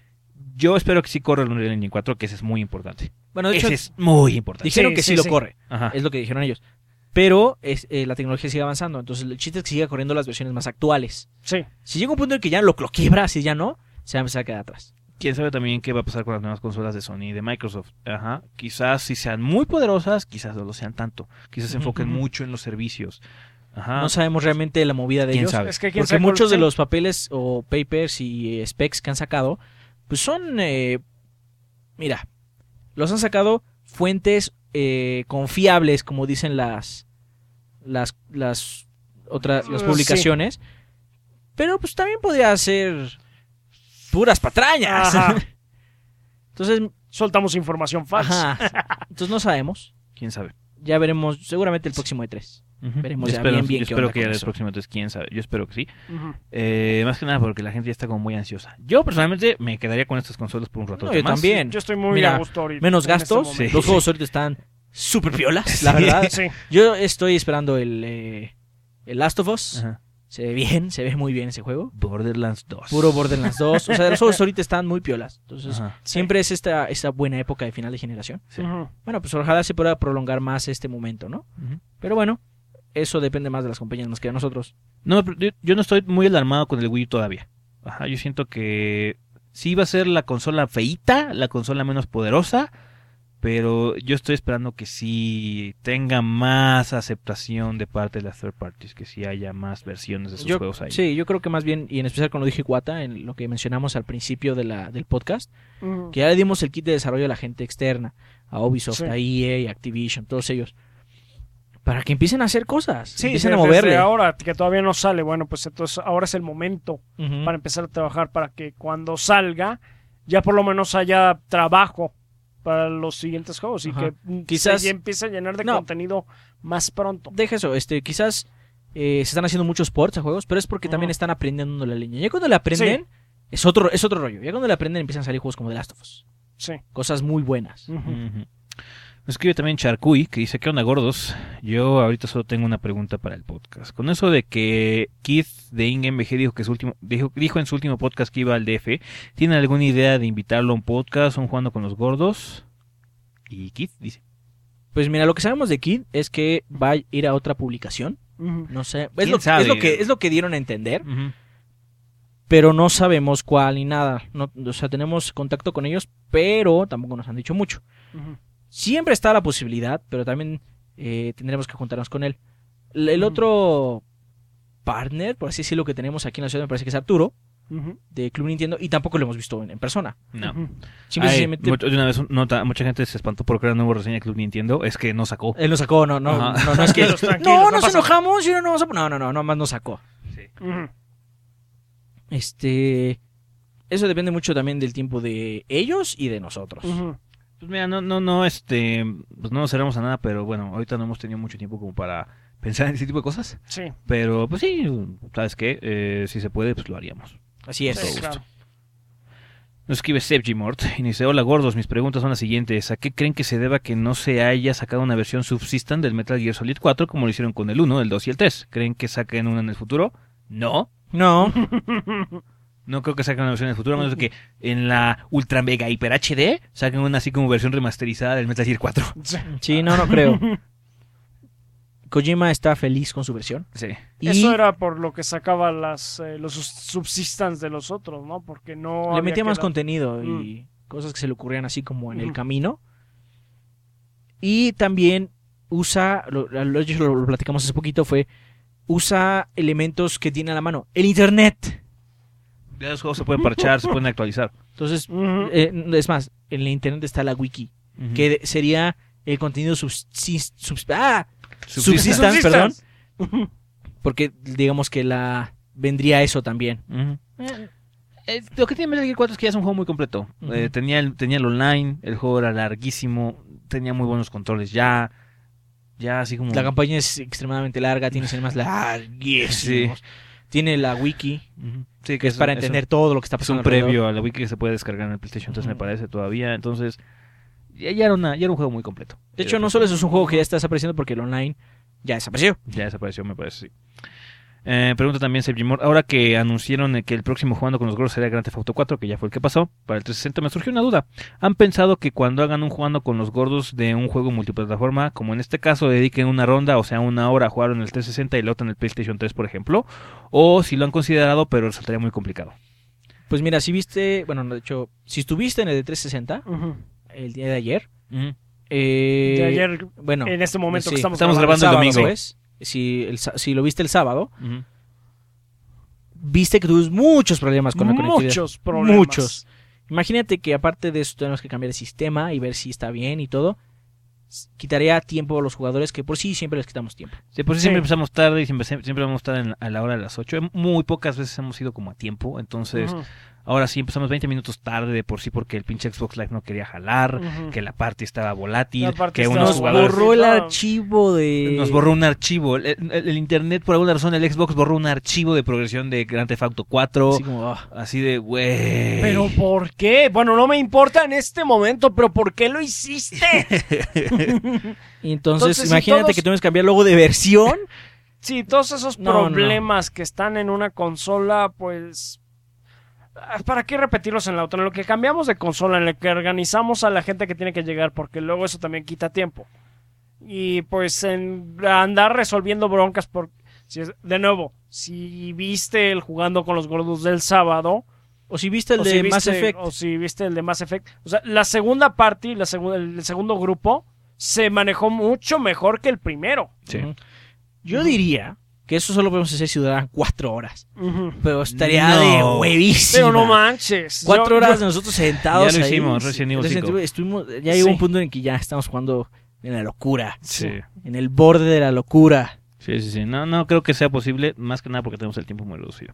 S1: Yo espero que sí corra el Unreal Engine cuatro, que ese es muy importante.
S2: Bueno, de hecho,
S1: Ese es muy importante.
S2: dijeron
S3: Sí,
S2: que sí,
S3: sí,
S2: lo
S3: sí.
S2: corre.
S1: Ajá.
S2: Es lo que dijeron ellos. Pero es, eh, la tecnología sigue avanzando. Entonces el chiste es que siga corriendo las versiones más actuales.
S3: Sí.
S2: Si llega un punto en que ya lo, lo quiebra, así ya no, se va a empezar a quedar atrás.
S1: Quién sabe también qué va a pasar con las nuevas consolas de Sony y de Microsoft. Ajá. Quizás si sean muy poderosas, quizás no lo sean tanto. Quizás se enfoquen
S3: Ujú.
S1: mucho en los servicios. Ajá.
S2: No sabemos realmente la movida de
S1: ¿Quién
S2: ellos.
S1: sabe?
S3: Es que quién
S2: Porque
S3: sabe cuál-
S2: muchos de
S3: sí.
S2: los papeles o papers y eh, specs que han sacado, pues son, eh, mira, los han sacado fuentes eh, confiables, como dicen las, las, las otras, las
S3: Uh,
S2: publicaciones. Pero pues también podría ser puras patrañas.
S3: Ajá.
S2: Entonces,
S3: Soltamos información falsa.
S2: ajá. Entonces no sabemos.
S1: ¿Quién sabe?
S2: Ya veremos seguramente el próximo E tres.
S1: Ujú.
S2: Veremos
S1: Yo
S2: ya
S1: espero,
S2: bien, bien
S1: yo
S2: qué
S1: espero
S2: onda
S1: que
S2: con
S1: ya el
S2: eso.
S1: próximo entonces, quién sabe. Yo espero que sí.
S3: Ujú.
S1: Eh, más que nada porque la gente ya está como muy ansiosa. Yo personalmente me quedaría con estas consolas por un rato
S2: No, yo
S1: más.
S2: también.
S3: Yo estoy muy
S2: Mira,
S3: a gusto ahorita.
S2: Menos
S3: en este
S2: gastos.
S3: momento.
S1: Sí.
S2: Los juegos ahorita están súper piolas, la
S1: Sí.
S2: verdad.
S3: Sí.
S2: Yo estoy esperando el, eh, el Last of Us.
S1: Ajá.
S2: Se ve bien, se ve muy bien ese juego.
S1: Borderlands dos.
S2: Puro Borderlands dos. O sea, los juegos ahorita están muy piolas. Entonces,
S1: Ajá.
S2: siempre es esta, esta buena época de final de generación.
S1: Sí.
S3: Ujú.
S2: Bueno, pues ojalá se pueda prolongar más este momento, ¿no?
S1: Ujú.
S2: Pero bueno, eso depende más de las compañías más que de nosotros.
S1: No, pero yo, yo no estoy muy alarmado con el Wii U todavía. Ajá, yo siento que sí va a ser la consola feíta, la consola menos poderosa, pero yo estoy esperando que sí tenga más aceptación de parte de las third parties, que sí haya más versiones de sus
S2: Yo,
S1: juegos ahí.
S2: sí, yo creo que más bien, y en especial cuando dije Iwata, en lo que mencionamos al principio de la, del podcast,
S3: Ujú.
S2: que ya le dimos el kit de desarrollo a la gente externa, a Ubisoft,
S3: Sí.
S2: a E A, a Activision, todos ellos, para que empiecen a hacer cosas,
S3: Sí,
S2: empiecen
S3: de-
S2: a moverle.
S3: desde ahora que todavía no sale, bueno, pues entonces ahora es el momento
S2: Ujú.
S3: para empezar a trabajar para que cuando salga ya por lo menos haya trabajo para los siguientes juegos y
S2: Ajá.
S3: que mm,
S2: Quizás-
S3: se empiece a llenar de
S2: No.
S3: contenido más pronto.
S2: Deja eso, este, quizás eh, se están haciendo muchos ports a juegos, pero es porque también
S3: Ujú.
S2: están aprendiendo la línea. Ya cuando la aprenden,
S3: Sí.
S2: es otro, es otro rollo. Ya cuando la aprenden empiezan a salir juegos como The Last of Us.
S3: Sí.
S2: Cosas muy buenas.
S3: Ujú.
S1: Ujú. Nos escribe también Charcuy, que dice, ¿qué onda, gordos? Yo ahorita solo tengo una pregunta para el podcast. Con eso de que Keith de InGame V G dijo que su último, dijo, dijo en su último podcast que iba al D F, ¿tiene alguna idea de invitarlo a un podcast, un jugando con los gordos? Y Keith dice,
S2: Pues mira, lo que sabemos de Kid es que va a ir a otra publicación.
S3: Ujú.
S2: No sé. Es
S1: ¿Quién
S2: lo,
S1: sabe?
S2: es lo que es lo que dieron a entender,
S1: ujú,
S2: pero no sabemos cuál ni nada. No, o sea, tenemos contacto con ellos, pero tampoco nos han dicho mucho.
S3: Ujú.
S2: Siempre está la posibilidad, pero también eh, tendremos que juntarnos con él. El, el
S3: Ujú.
S2: otro partner, por así decirlo, que tenemos aquí en la ciudad me parece que es Arturo,
S3: Ujú.
S2: de Club Nintendo, y tampoco lo hemos visto en, en persona.
S1: no.
S3: Ujú.
S2: Simple y
S1: Ay,
S2: sencillamente,
S1: mucho- de una vez nota, mucha gente se espantó por crear una nueva reseña de Club Nintendo, es que no sacó.
S2: él nos sacó, no, no,
S1: Ajá.
S2: no, no es que...
S3: Tranquilos, tranquilos,
S2: no,
S3: no
S2: nos
S3: pasa
S2: enojamos y no, no, vamos a- no, no, no, nomás nos sacó.
S3: Ujú.
S2: Este... Eso depende mucho también del tiempo de ellos y de nosotros.
S3: Ujú.
S1: Pues mira, no, no, no, este, pues no nos cerramos a nada, pero bueno, ahorita no hemos tenido mucho tiempo como para pensar en ese tipo de cosas.
S3: Sí.
S1: Pero pues sí, ¿sabes qué? Eh, si se puede, pues lo haríamos.
S2: Así es.
S3: Sí,
S1: gusto.
S3: claro.
S1: Nos escribe Sebjimort y dice, hola gordos, mis preguntas son las siguientes. ¿A qué creen que se deba que no se haya sacado una versión subsistent del Metal Gear Solid cuatro como lo hicieron con el uno, el dos y el tres? ¿Creen que saquen una en el futuro? No.
S2: No,
S1: No creo que saquen una versión en el futuro, a menos de que en la Ultra Mega Hyper H D saquen una así como versión remasterizada del Metal Gear cuatro.
S3: Sí.
S2: sí, no, no creo. Kojima está feliz con su versión.
S1: Sí.
S2: Y
S3: Eso era por lo que sacaba las eh, los subsistence de los otros, ¿no? Porque no
S2: le
S3: había
S2: metía más
S3: quedado-
S2: contenido y cosas que se le ocurrían así como en el
S3: Ujú.
S2: camino. Y también usa, lo, lo, lo- lo platicamos hace poquito, fue usa elementos que tiene a la mano. El internet.
S1: Ya los juegos se pueden parchar, se pueden actualizar.
S2: Entonces,
S3: Ujú.
S2: eh, es más, en el internet está la wiki,
S1: Ujú.
S2: que de- sería el contenido subsist, subs- ah,
S1: Subsistence.
S2: subsistence, perdón.
S3: Ujú.
S2: Porque digamos que la vendría eso también.
S1: Ujú. Eh, lo que tiene Metal Gear cuatro es que ya es un juego muy completo.
S2: Ujú.
S1: Eh, tenía, el, tenía el online, el juego era larguísimo, tenía muy buenos controles ya. Ya así como...
S2: La campaña es extremadamente larga, tiene escenas larguísimos. Tiene la wiki,
S1: Ujú. Sí,
S2: que es para
S1: un-
S2: entender todo lo que está
S1: Es un
S2: pasando. alrededor.
S1: previo a la wiki que se puede descargar en el PlayStation tres, me
S2: Ujú.
S1: parece, todavía. Entonces, ya, ya era, una, ya era un juego muy completo.
S2: De hecho, no solo eso es un juego que ya está desapareciendo porque el online ya desapareció.
S1: Ya desapareció, me parece, sí. Eh, pregunta también Sebjimor, ahora que anunciaron que el próximo jugando con los gordos sería Grand Theft Auto cuatro, que ya fue el que pasó, para el trescientos sesenta me surgió una duda. ¿Han pensado que cuando hagan un jugando con los gordos de un juego multiplataforma, como en este caso dediquen una ronda, o sea, una hora a jugar en el trescientos sesenta y la otra en el PlayStation tres, por ejemplo? O si lo han considerado, pero resultaría muy complicado.
S2: Pues mira, si viste, bueno, de hecho, si estuviste en el de trescientos sesenta
S3: Ujú.
S2: el día de ayer,
S1: Ujú.
S2: eh,
S3: De ayer,
S2: bueno,
S3: en este momento
S2: sí,
S3: que estamos,
S1: estamos
S3: grabando.
S1: grabando el
S2: sábado,
S1: domingo.
S2: pues, si, el sa- si lo viste el sábado,
S1: Ujú.
S2: viste que tuvimos muchos problemas con la conectividad.
S3: Muchos problemas.
S2: Muchos. Imagínate que aparte de eso tenemos que cambiar el sistema y ver si está bien y todo. s- Quitaría tiempo a los jugadores que por sí siempre les quitamos tiempo.
S1: Sí, por eso
S3: Sí.
S1: siempre empezamos tarde y siempre, siempre vamos a estar en- a la hora de las ocho. Muy pocas veces hemos ido como a tiempo, entonces
S3: Ujú.
S1: ahora sí empezamos veinte minutos tarde de por sí porque el pinche Xbox Live no quería jalar,
S3: Ujú.
S1: que la parte estaba volátil,
S3: La parte
S1: que
S3: estaba
S1: unos
S2: Nos
S3: jugadores-
S1: jugadores...
S2: borró el
S3: No.
S2: archivo de...
S1: Nos borró un archivo. El, el- el internet, por alguna razón, el Xbox borró un archivo de progresión de Grand Theft Auto cuatro.
S2: Así como, ah.
S1: Así de, güey.
S3: ¿Pero por qué? Bueno, no me importa en este momento, pero ¿por qué lo hiciste?
S2: Y entonces,
S3: Entonces, si
S2: imagínate
S3: todos-
S2: que tienes que cambiar luego de versión.
S3: Sí, todos esos
S2: No, no, no.
S3: problemas que están en una consola, pues... ¿Para qué repetirlos en la otra? En lo que cambiamos de consola, en lo que organizamos a la gente que tiene que llegar, porque luego eso también quita tiempo. Y pues en andar resolviendo broncas por... si es- de nuevo, si viste el jugando con los gordos del sábado,
S2: O si viste el
S3: o
S2: de
S3: si viste,
S2: Mass Effect.
S3: O si viste el de Mass Effect. O sea, la segunda parte, la segunda, el segundo grupo, se manejó mucho mejor que el primero.
S1: Sí.
S2: Ujú. Yo diría que eso solo podemos hacer si duraran cuatro horas.
S3: Ujú.
S2: Pero estaría
S1: No.
S2: de huevísima.
S3: Pero no manches.
S2: Cuatro
S3: Yo-
S2: horas
S3: yo-
S2: de nosotros sentados
S1: Ya lo
S2: ahí.
S1: hicimos, Resident Evil
S2: Resident
S1: cinco.
S2: Evil, estuvimos, ya llegó
S3: Sí.
S2: un punto en que ya estamos jugando en la locura.
S1: Sí.
S2: En el borde de la locura.
S1: Sí, sí, sí. No, no creo que sea posible, más que nada porque tenemos el tiempo muy reducido.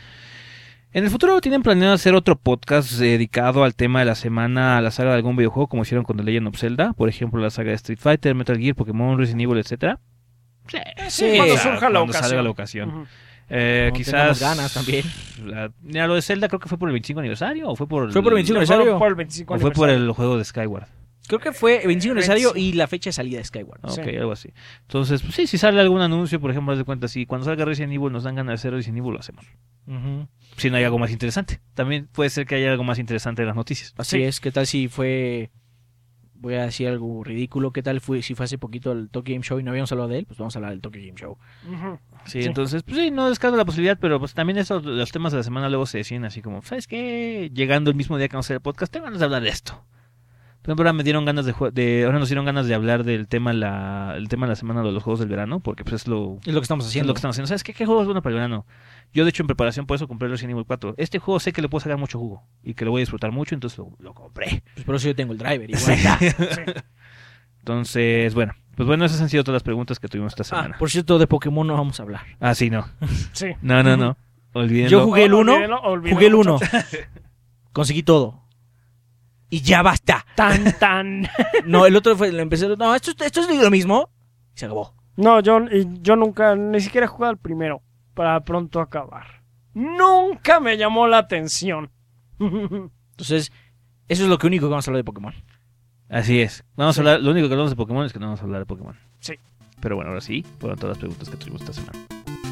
S1: En el futuro tienen planeado hacer otro podcast dedicado al tema de la semana, a la saga de algún videojuego, como hicieron con The Legend of Zelda, por ejemplo, la saga de Street Fighter, Metal Gear, Pokémon, Resident Evil, etcétera. Sí,
S3: Sí, cuando
S1: o sea,
S3: surja la
S1: cuando
S3: ocasión.
S1: salga la ocasión.
S3: Ujú.
S1: Eh,
S2: Cuando
S1: quizás
S2: tengamos ganas también.
S1: La, mira, lo de Zelda creo que fue por el veinticinco aniversario o fue por
S2: Fue por el veinticinco
S3: No,
S2: aniversario.
S3: fueron por el veinticinco
S1: o fue por
S3: aniversario.
S1: el juego de Skyward.
S2: Creo que fue veinticinco aniversario
S3: veinticinco.
S2: y la fecha de salida de Skyward.
S1: Ok,
S3: Sí.
S1: algo así. Entonces, pues sí, si sale algún anuncio, por ejemplo, haz de cuenta, si cuando salga Resident Evil nos dan ganas de hacer Resident Evil, lo hacemos.
S2: Ujú.
S1: Si no hay algo más interesante. También puede ser que haya algo más interesante en las noticias.
S2: Así
S3: Sí.
S2: es. ¿Qué tal si fue... Voy a decir algo ridículo. ¿Qué tal fue si fue hace poquito el Tokyo Game Show y no habíamos hablado de él? Pues vamos a hablar del Tokyo Game Show.
S3: Ujú.
S1: Sí,
S3: Sí.
S1: entonces, pues sí, no descarto la posibilidad, pero pues también eso, los temas de la semana luego se deciden así como, ¿sabes qué? Llegando el mismo día que vamos a hacer el podcast, tengo ganas de hablar de esto. Por ejemplo, ahora me dieron ganas de, jue- de ahora nos dieron ganas de hablar del tema la, el tema de la semana de los juegos del verano, porque pues es lo,
S2: Es lo que estamos
S1: es
S2: haciendo.
S1: lo que estamos haciendo. ¿Sabes qué? ¿Qué juego es bueno para el verano? Yo, de hecho, en preparación por eso compré el Resident Evil cuatro. Este juego sé que le puedo sacar mucho jugo y que lo voy a disfrutar mucho, entonces lo, lo compré.
S2: Pues por eso yo tengo el driver. Igual.
S3: Sí.
S1: Entonces, bueno, pues bueno, esas han sido todas las preguntas que tuvimos esta
S2: Ah,
S1: semana.
S2: por cierto, de Pokémon no vamos a hablar.
S1: Ah, sí, no.
S3: Sí.
S1: No, no, no. Olvídenlo.
S2: Yo jugué el uno,
S3: Olvídenlo, olvídenlo,
S2: Jugué el uno.
S3: muchachos.
S2: Conseguí todo. Y ya basta.
S3: Tan, tan.
S2: No, el otro fue, lo empecé. No, esto, esto es lo mismo. Y se acabó.
S3: No, yo, y yo nunca, ni siquiera he jugado al primero para pronto acabar. Nunca me llamó la atención.
S2: Entonces, eso es lo que único que vamos a hablar de Pokémon.
S1: Así es. Vamos
S3: Sí.
S1: a hablar, lo único que hablamos de Pokémon es que no vamos a hablar de Pokémon.
S3: Sí.
S1: Pero bueno, ahora sí, fueron todas las preguntas que tuvimos esta semana.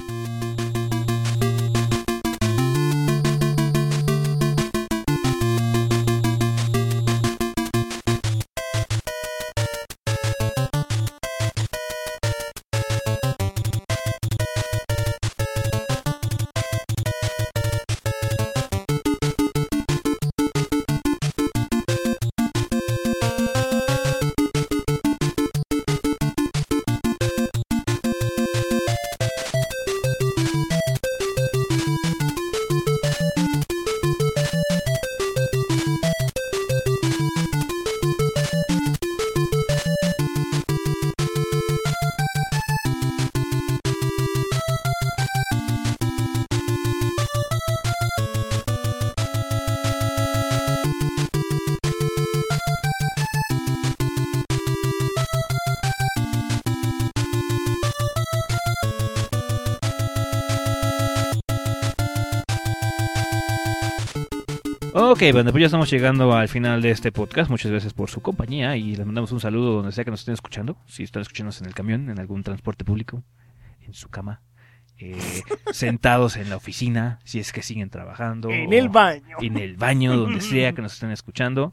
S1: Ok, bueno, pues ya estamos llegando al final de este podcast. Muchas gracias por su compañía y les mandamos un saludo donde sea que nos estén escuchando. Si están escuchándonos en el camión, en algún transporte público, en su cama, eh, sentados en la oficina, si es que siguen trabajando.
S3: En
S1: o
S3: el baño.
S1: En el baño, donde sea que nos estén escuchando.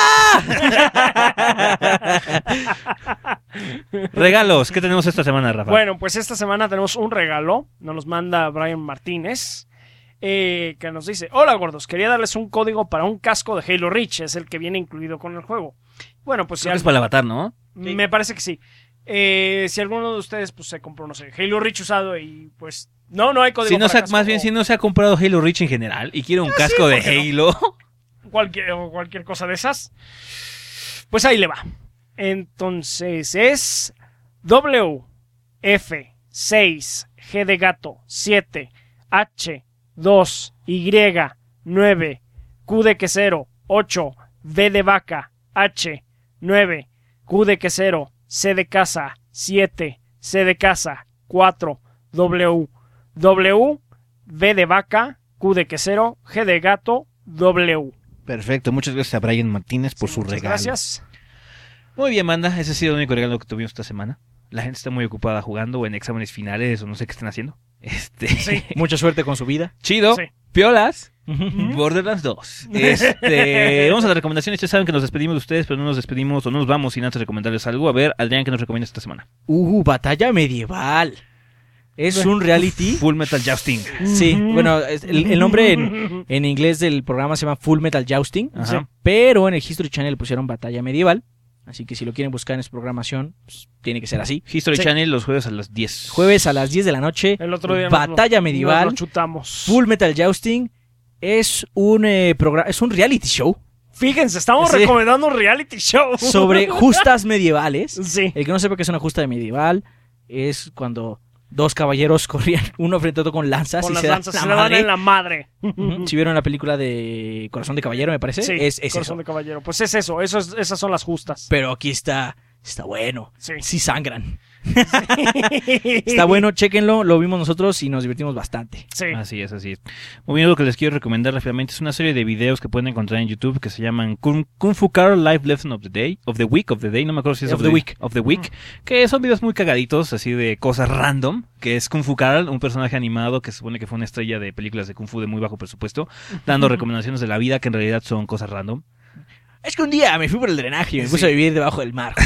S1: Regalos, ¿qué tenemos esta semana, Rafa?
S3: Bueno, pues esta semana tenemos un regalo. Nos los manda Brian Martínez. Eh, que nos dice: hola gordos, quería darles un código para un casco de Halo Reach. Es el que viene incluido con el juego. Bueno, pues
S1: Creo
S3: si
S1: que es para el avatar, ¿no?
S2: Sí.
S3: me parece que sí. Eh, si alguno de ustedes pues se compró, no sé, Halo Reach usado y pues no, no hay código
S1: Si no
S3: para
S1: se ha-
S3: casco,
S1: más bien,
S3: o
S1: si no se ha comprado Halo Reach en general y quiere un casco de
S3: ¿por qué
S1: Halo.
S3: cualquier, o cualquier cosa de esas, pues ahí le va. Entonces es W F seis G de gato siete H dos Y nueve Q de quesero ocho V de vaca H nueve Q de quesero C de casa siete C de casa cuatro W W V de vaca Q de quesero G de gato W.
S1: Perfecto, muchas gracias a Brian Martínez por
S3: Sí,
S1: su
S3: muchas
S1: regalo.
S3: Gracias.
S1: Muy bien, banda, ese ha sido el único regalo que tuvimos esta semana. La gente está muy ocupada jugando o en exámenes finales o no sé qué están haciendo. Este,
S3: Sí.
S2: Mucha suerte con su vida.
S1: chido,
S3: Sí.
S1: piolas,
S3: Ujú.
S1: Borderlands dos. Este, vamos a las recomendaciones. Ya saben que nos despedimos de ustedes, pero no nos despedimos o no nos vamos sin antes recomendarles algo. A ver, Adrián, ¿qué nos recomiendas esta semana?
S2: Uh, batalla medieval. Es un reality.
S1: Full Metal Jousting.
S2: Sí, bueno, es- el, el nombre en, en inglés del programa se llama Full Metal Jousting,
S1: Ajá.
S2: pero en el History Channel pusieron Batalla Medieval, así que si lo quieren buscar en su programación, pues, tiene que ser así.
S1: History
S3: Sí.
S1: Channel los jueves a las diez.
S2: Jueves a las diez de la noche,
S3: El otro día nos
S2: Batalla
S3: lo-
S2: Medieval,
S3: nos lo chutamos.
S2: Full Metal Jousting, es un, eh, progra- es un reality show
S3: Fíjense, estamos
S2: Sí.
S3: recomendando un reality show.
S2: sobre justas medievales.
S3: Sí.
S2: El que no sepa qué es una justa de medieval es cuando dos caballeros corrían uno frente a otro con lanzas
S3: Con
S2: y
S3: las
S2: se dan
S3: lanzas
S2: la
S3: se le dan
S2: madre.
S3: en la madre.
S2: Ujú. Si vieron la película de Corazón de Caballero, me parece,
S3: Sí,
S2: es, es
S3: Corazón
S2: eso.
S3: de Caballero. Pues es eso, eso es- esas son las justas.
S2: Pero aquí está, está bueno.
S3: Sí.
S2: Sí sangran. Está bueno, chéquenlo, lo vimos nosotros y nos divertimos bastante.
S3: Sí.
S1: Así es, así es. Muy bien, lo que les quiero recomendar rápidamente es una serie de videos que pueden encontrar en YouTube que se llaman Kung, Kung Fu Carl Live Lesson of the Day, of the Week, of the Day, no me acuerdo si es
S2: Of the week.
S1: of the week, que son videos muy cagaditos, así de cosas random, que es Kung Fu Carl, un personaje animado que se supone que fue una estrella de películas de Kung Fu de muy bajo presupuesto, dando recomendaciones de la vida que en realidad son cosas random.
S2: Es que un día me fui por el drenaje y me
S1: Sí.
S2: puse a vivir debajo del mar.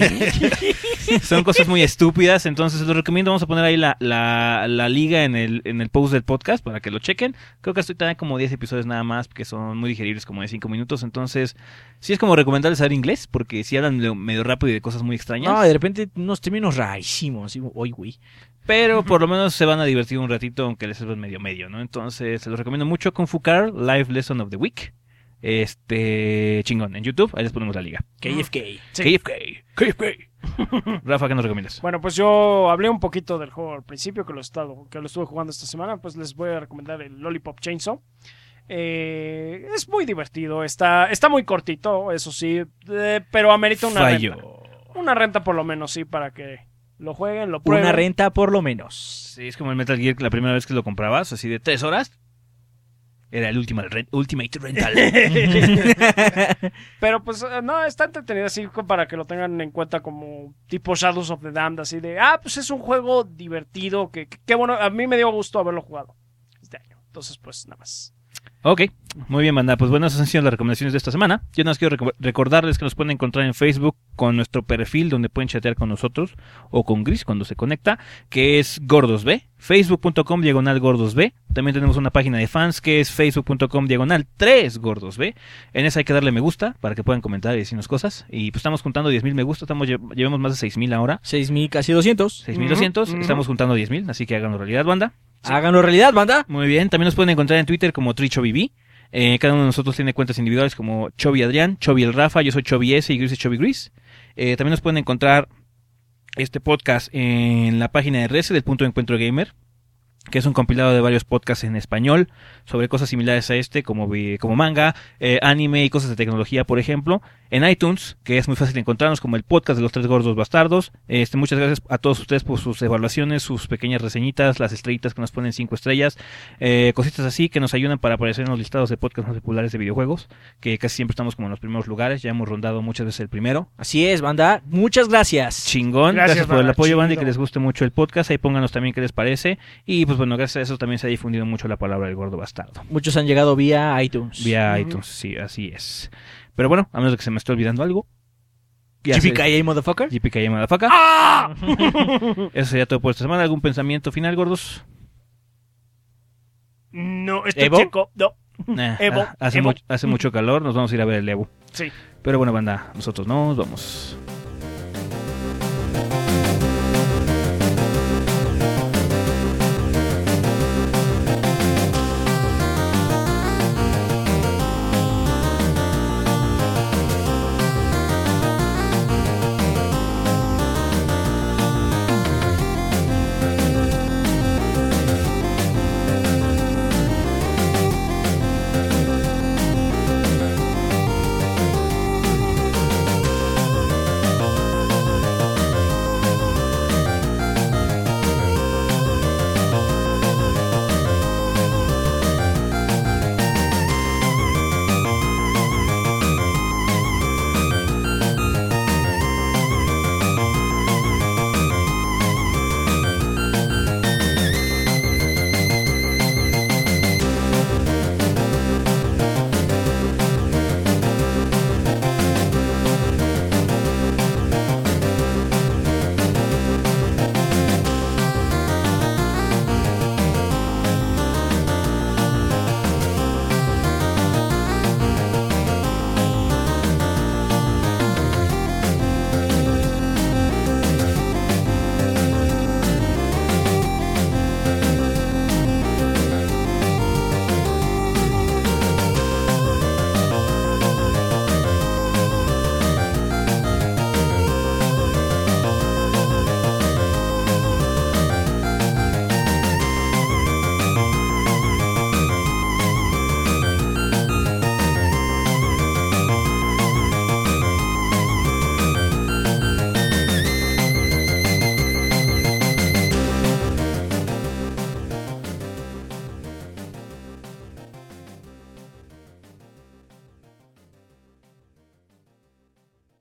S1: Son cosas muy estúpidas, entonces los recomiendo. Vamos a poner ahí la, la, la liga en el, en el post del podcast para que lo chequen. Creo que estoy también como diez episodios nada más, que son muy digeribles, como de cinco minutos. Entonces, sí es como recomendable saber inglés, porque si hablan medio, medio rápido y de cosas muy extrañas.
S2: No, de repente unos términos rarísimos. Digo, oye, güey.
S1: Pero por lo menos se van a divertir un ratito, aunque les sirvan medio medio, ¿no? Entonces, se los recomiendo mucho. Kung Fu Carl, Live Lesson of the Week. Este, chingón, en YouTube, ahí les ponemos la liga.
S2: K F K.
S3: Sí.
S1: K F K, K F K. Rafa, ¿qué nos recomiendas?
S3: Bueno, pues yo hablé un poquito del juego al principio, que lo, he estado, que lo estuve jugando esta semana. Pues les voy a recomendar el Lollipop Chainsaw. Eh, es muy divertido, está, está muy cortito, eso sí, eh, pero amerita una
S1: Fallo.
S3: renta. Una renta por lo menos, sí, para que lo jueguen, lo prueben.
S2: Una renta por lo menos.
S1: Sí, es como el Metal Gear, que la primera vez que lo comprabas, así de tres horas. Era el Ultimate, Ren- Ultimate Rental.
S3: Pero pues eh, no, está entretenido así para que lo tengan en cuenta como tipo Shadows of the Damned, así de, ah, pues es un juego divertido, que, que, que bueno, a mí me dio gusto haberlo jugado este año. Entonces, pues nada más.
S1: Ok, muy bien, banda. Pues bueno, esas han sido las recomendaciones de esta semana. Yo nada más quiero rec- recordarles que nos pueden encontrar en Facebook con nuestro perfil donde pueden chatear con nosotros o con Gris cuando se conecta, que es GordosB, facebook.com diagonal GordosB. También tenemos una página de fans que es facebook.com diagonal 3GordosB. En esa hay que darle me gusta para que puedan comentar y decirnos cosas. Y pues estamos juntando diez mil me gusta, estamos lle- llevamos más de seis mil ahora.
S2: seis mil, casi doscientos.
S1: seis mil doscientos,
S3: Ujú, ujú.
S1: estamos juntando diez mil, así que háganlo realidad, banda.
S3: Sí.
S2: Háganlo realidad, banda.
S1: Muy bien, también nos pueden encontrar en Twitter como TriChoviB. Eh, cada uno de nosotros tiene cuentas individuales como Chovi Adrián, Chovi el Rafa, yo soy Chovi S y Gris es Chovi Gris. Eh, también nos pueden encontrar este podcast en la página de Rese del Punto de Encuentro Gamer, que es un compilado de varios podcasts en español sobre cosas similares a este, como, vi- como manga, eh, anime y cosas de tecnología, por ejemplo. En iTunes, que es muy fácil de encontrarnos como el podcast de los tres gordos bastardos. Este, muchas gracias a todos ustedes por sus evaluaciones, sus pequeñas reseñitas, las estrellitas que nos ponen cinco estrellas, eh, cositas así que nos ayudan para aparecer en los listados de podcasts más populares de videojuegos, que casi siempre estamos como en los primeros lugares, ya hemos rondado muchas veces el primero.
S2: Así es, banda. Muchas gracias.
S1: Chingón,
S3: Gracias,
S1: gracias, por el
S3: banda,
S1: apoyo, banda, y
S3: chido.
S1: que les guste mucho el podcast. Ahí pónganos también qué les parece. Y pues bueno, gracias a eso también se ha difundido mucho la palabra del gordo bastardo.
S2: Muchos han llegado vía iTunes.
S1: Vía
S3: Ujú.
S1: iTunes, sí, así es. Pero bueno, a menos de que se me esté olvidando algo. ya
S2: G P
S1: sé-
S2: K A, motherfucker.
S1: G P K, motherfucker.
S3: ¡Ah!
S1: Eso sería todo por esta semana. ¿Algún pensamiento final, gordos?
S3: No, estoy
S2: ¿Evo?
S3: checo. No,
S1: Nah,
S3: Evo,
S1: ah, hace,
S3: Evo.
S1: mucho, hace mucho calor, nos vamos a ir a ver el Evo.
S3: sí.
S1: Pero bueno, banda, nosotros nos vamos.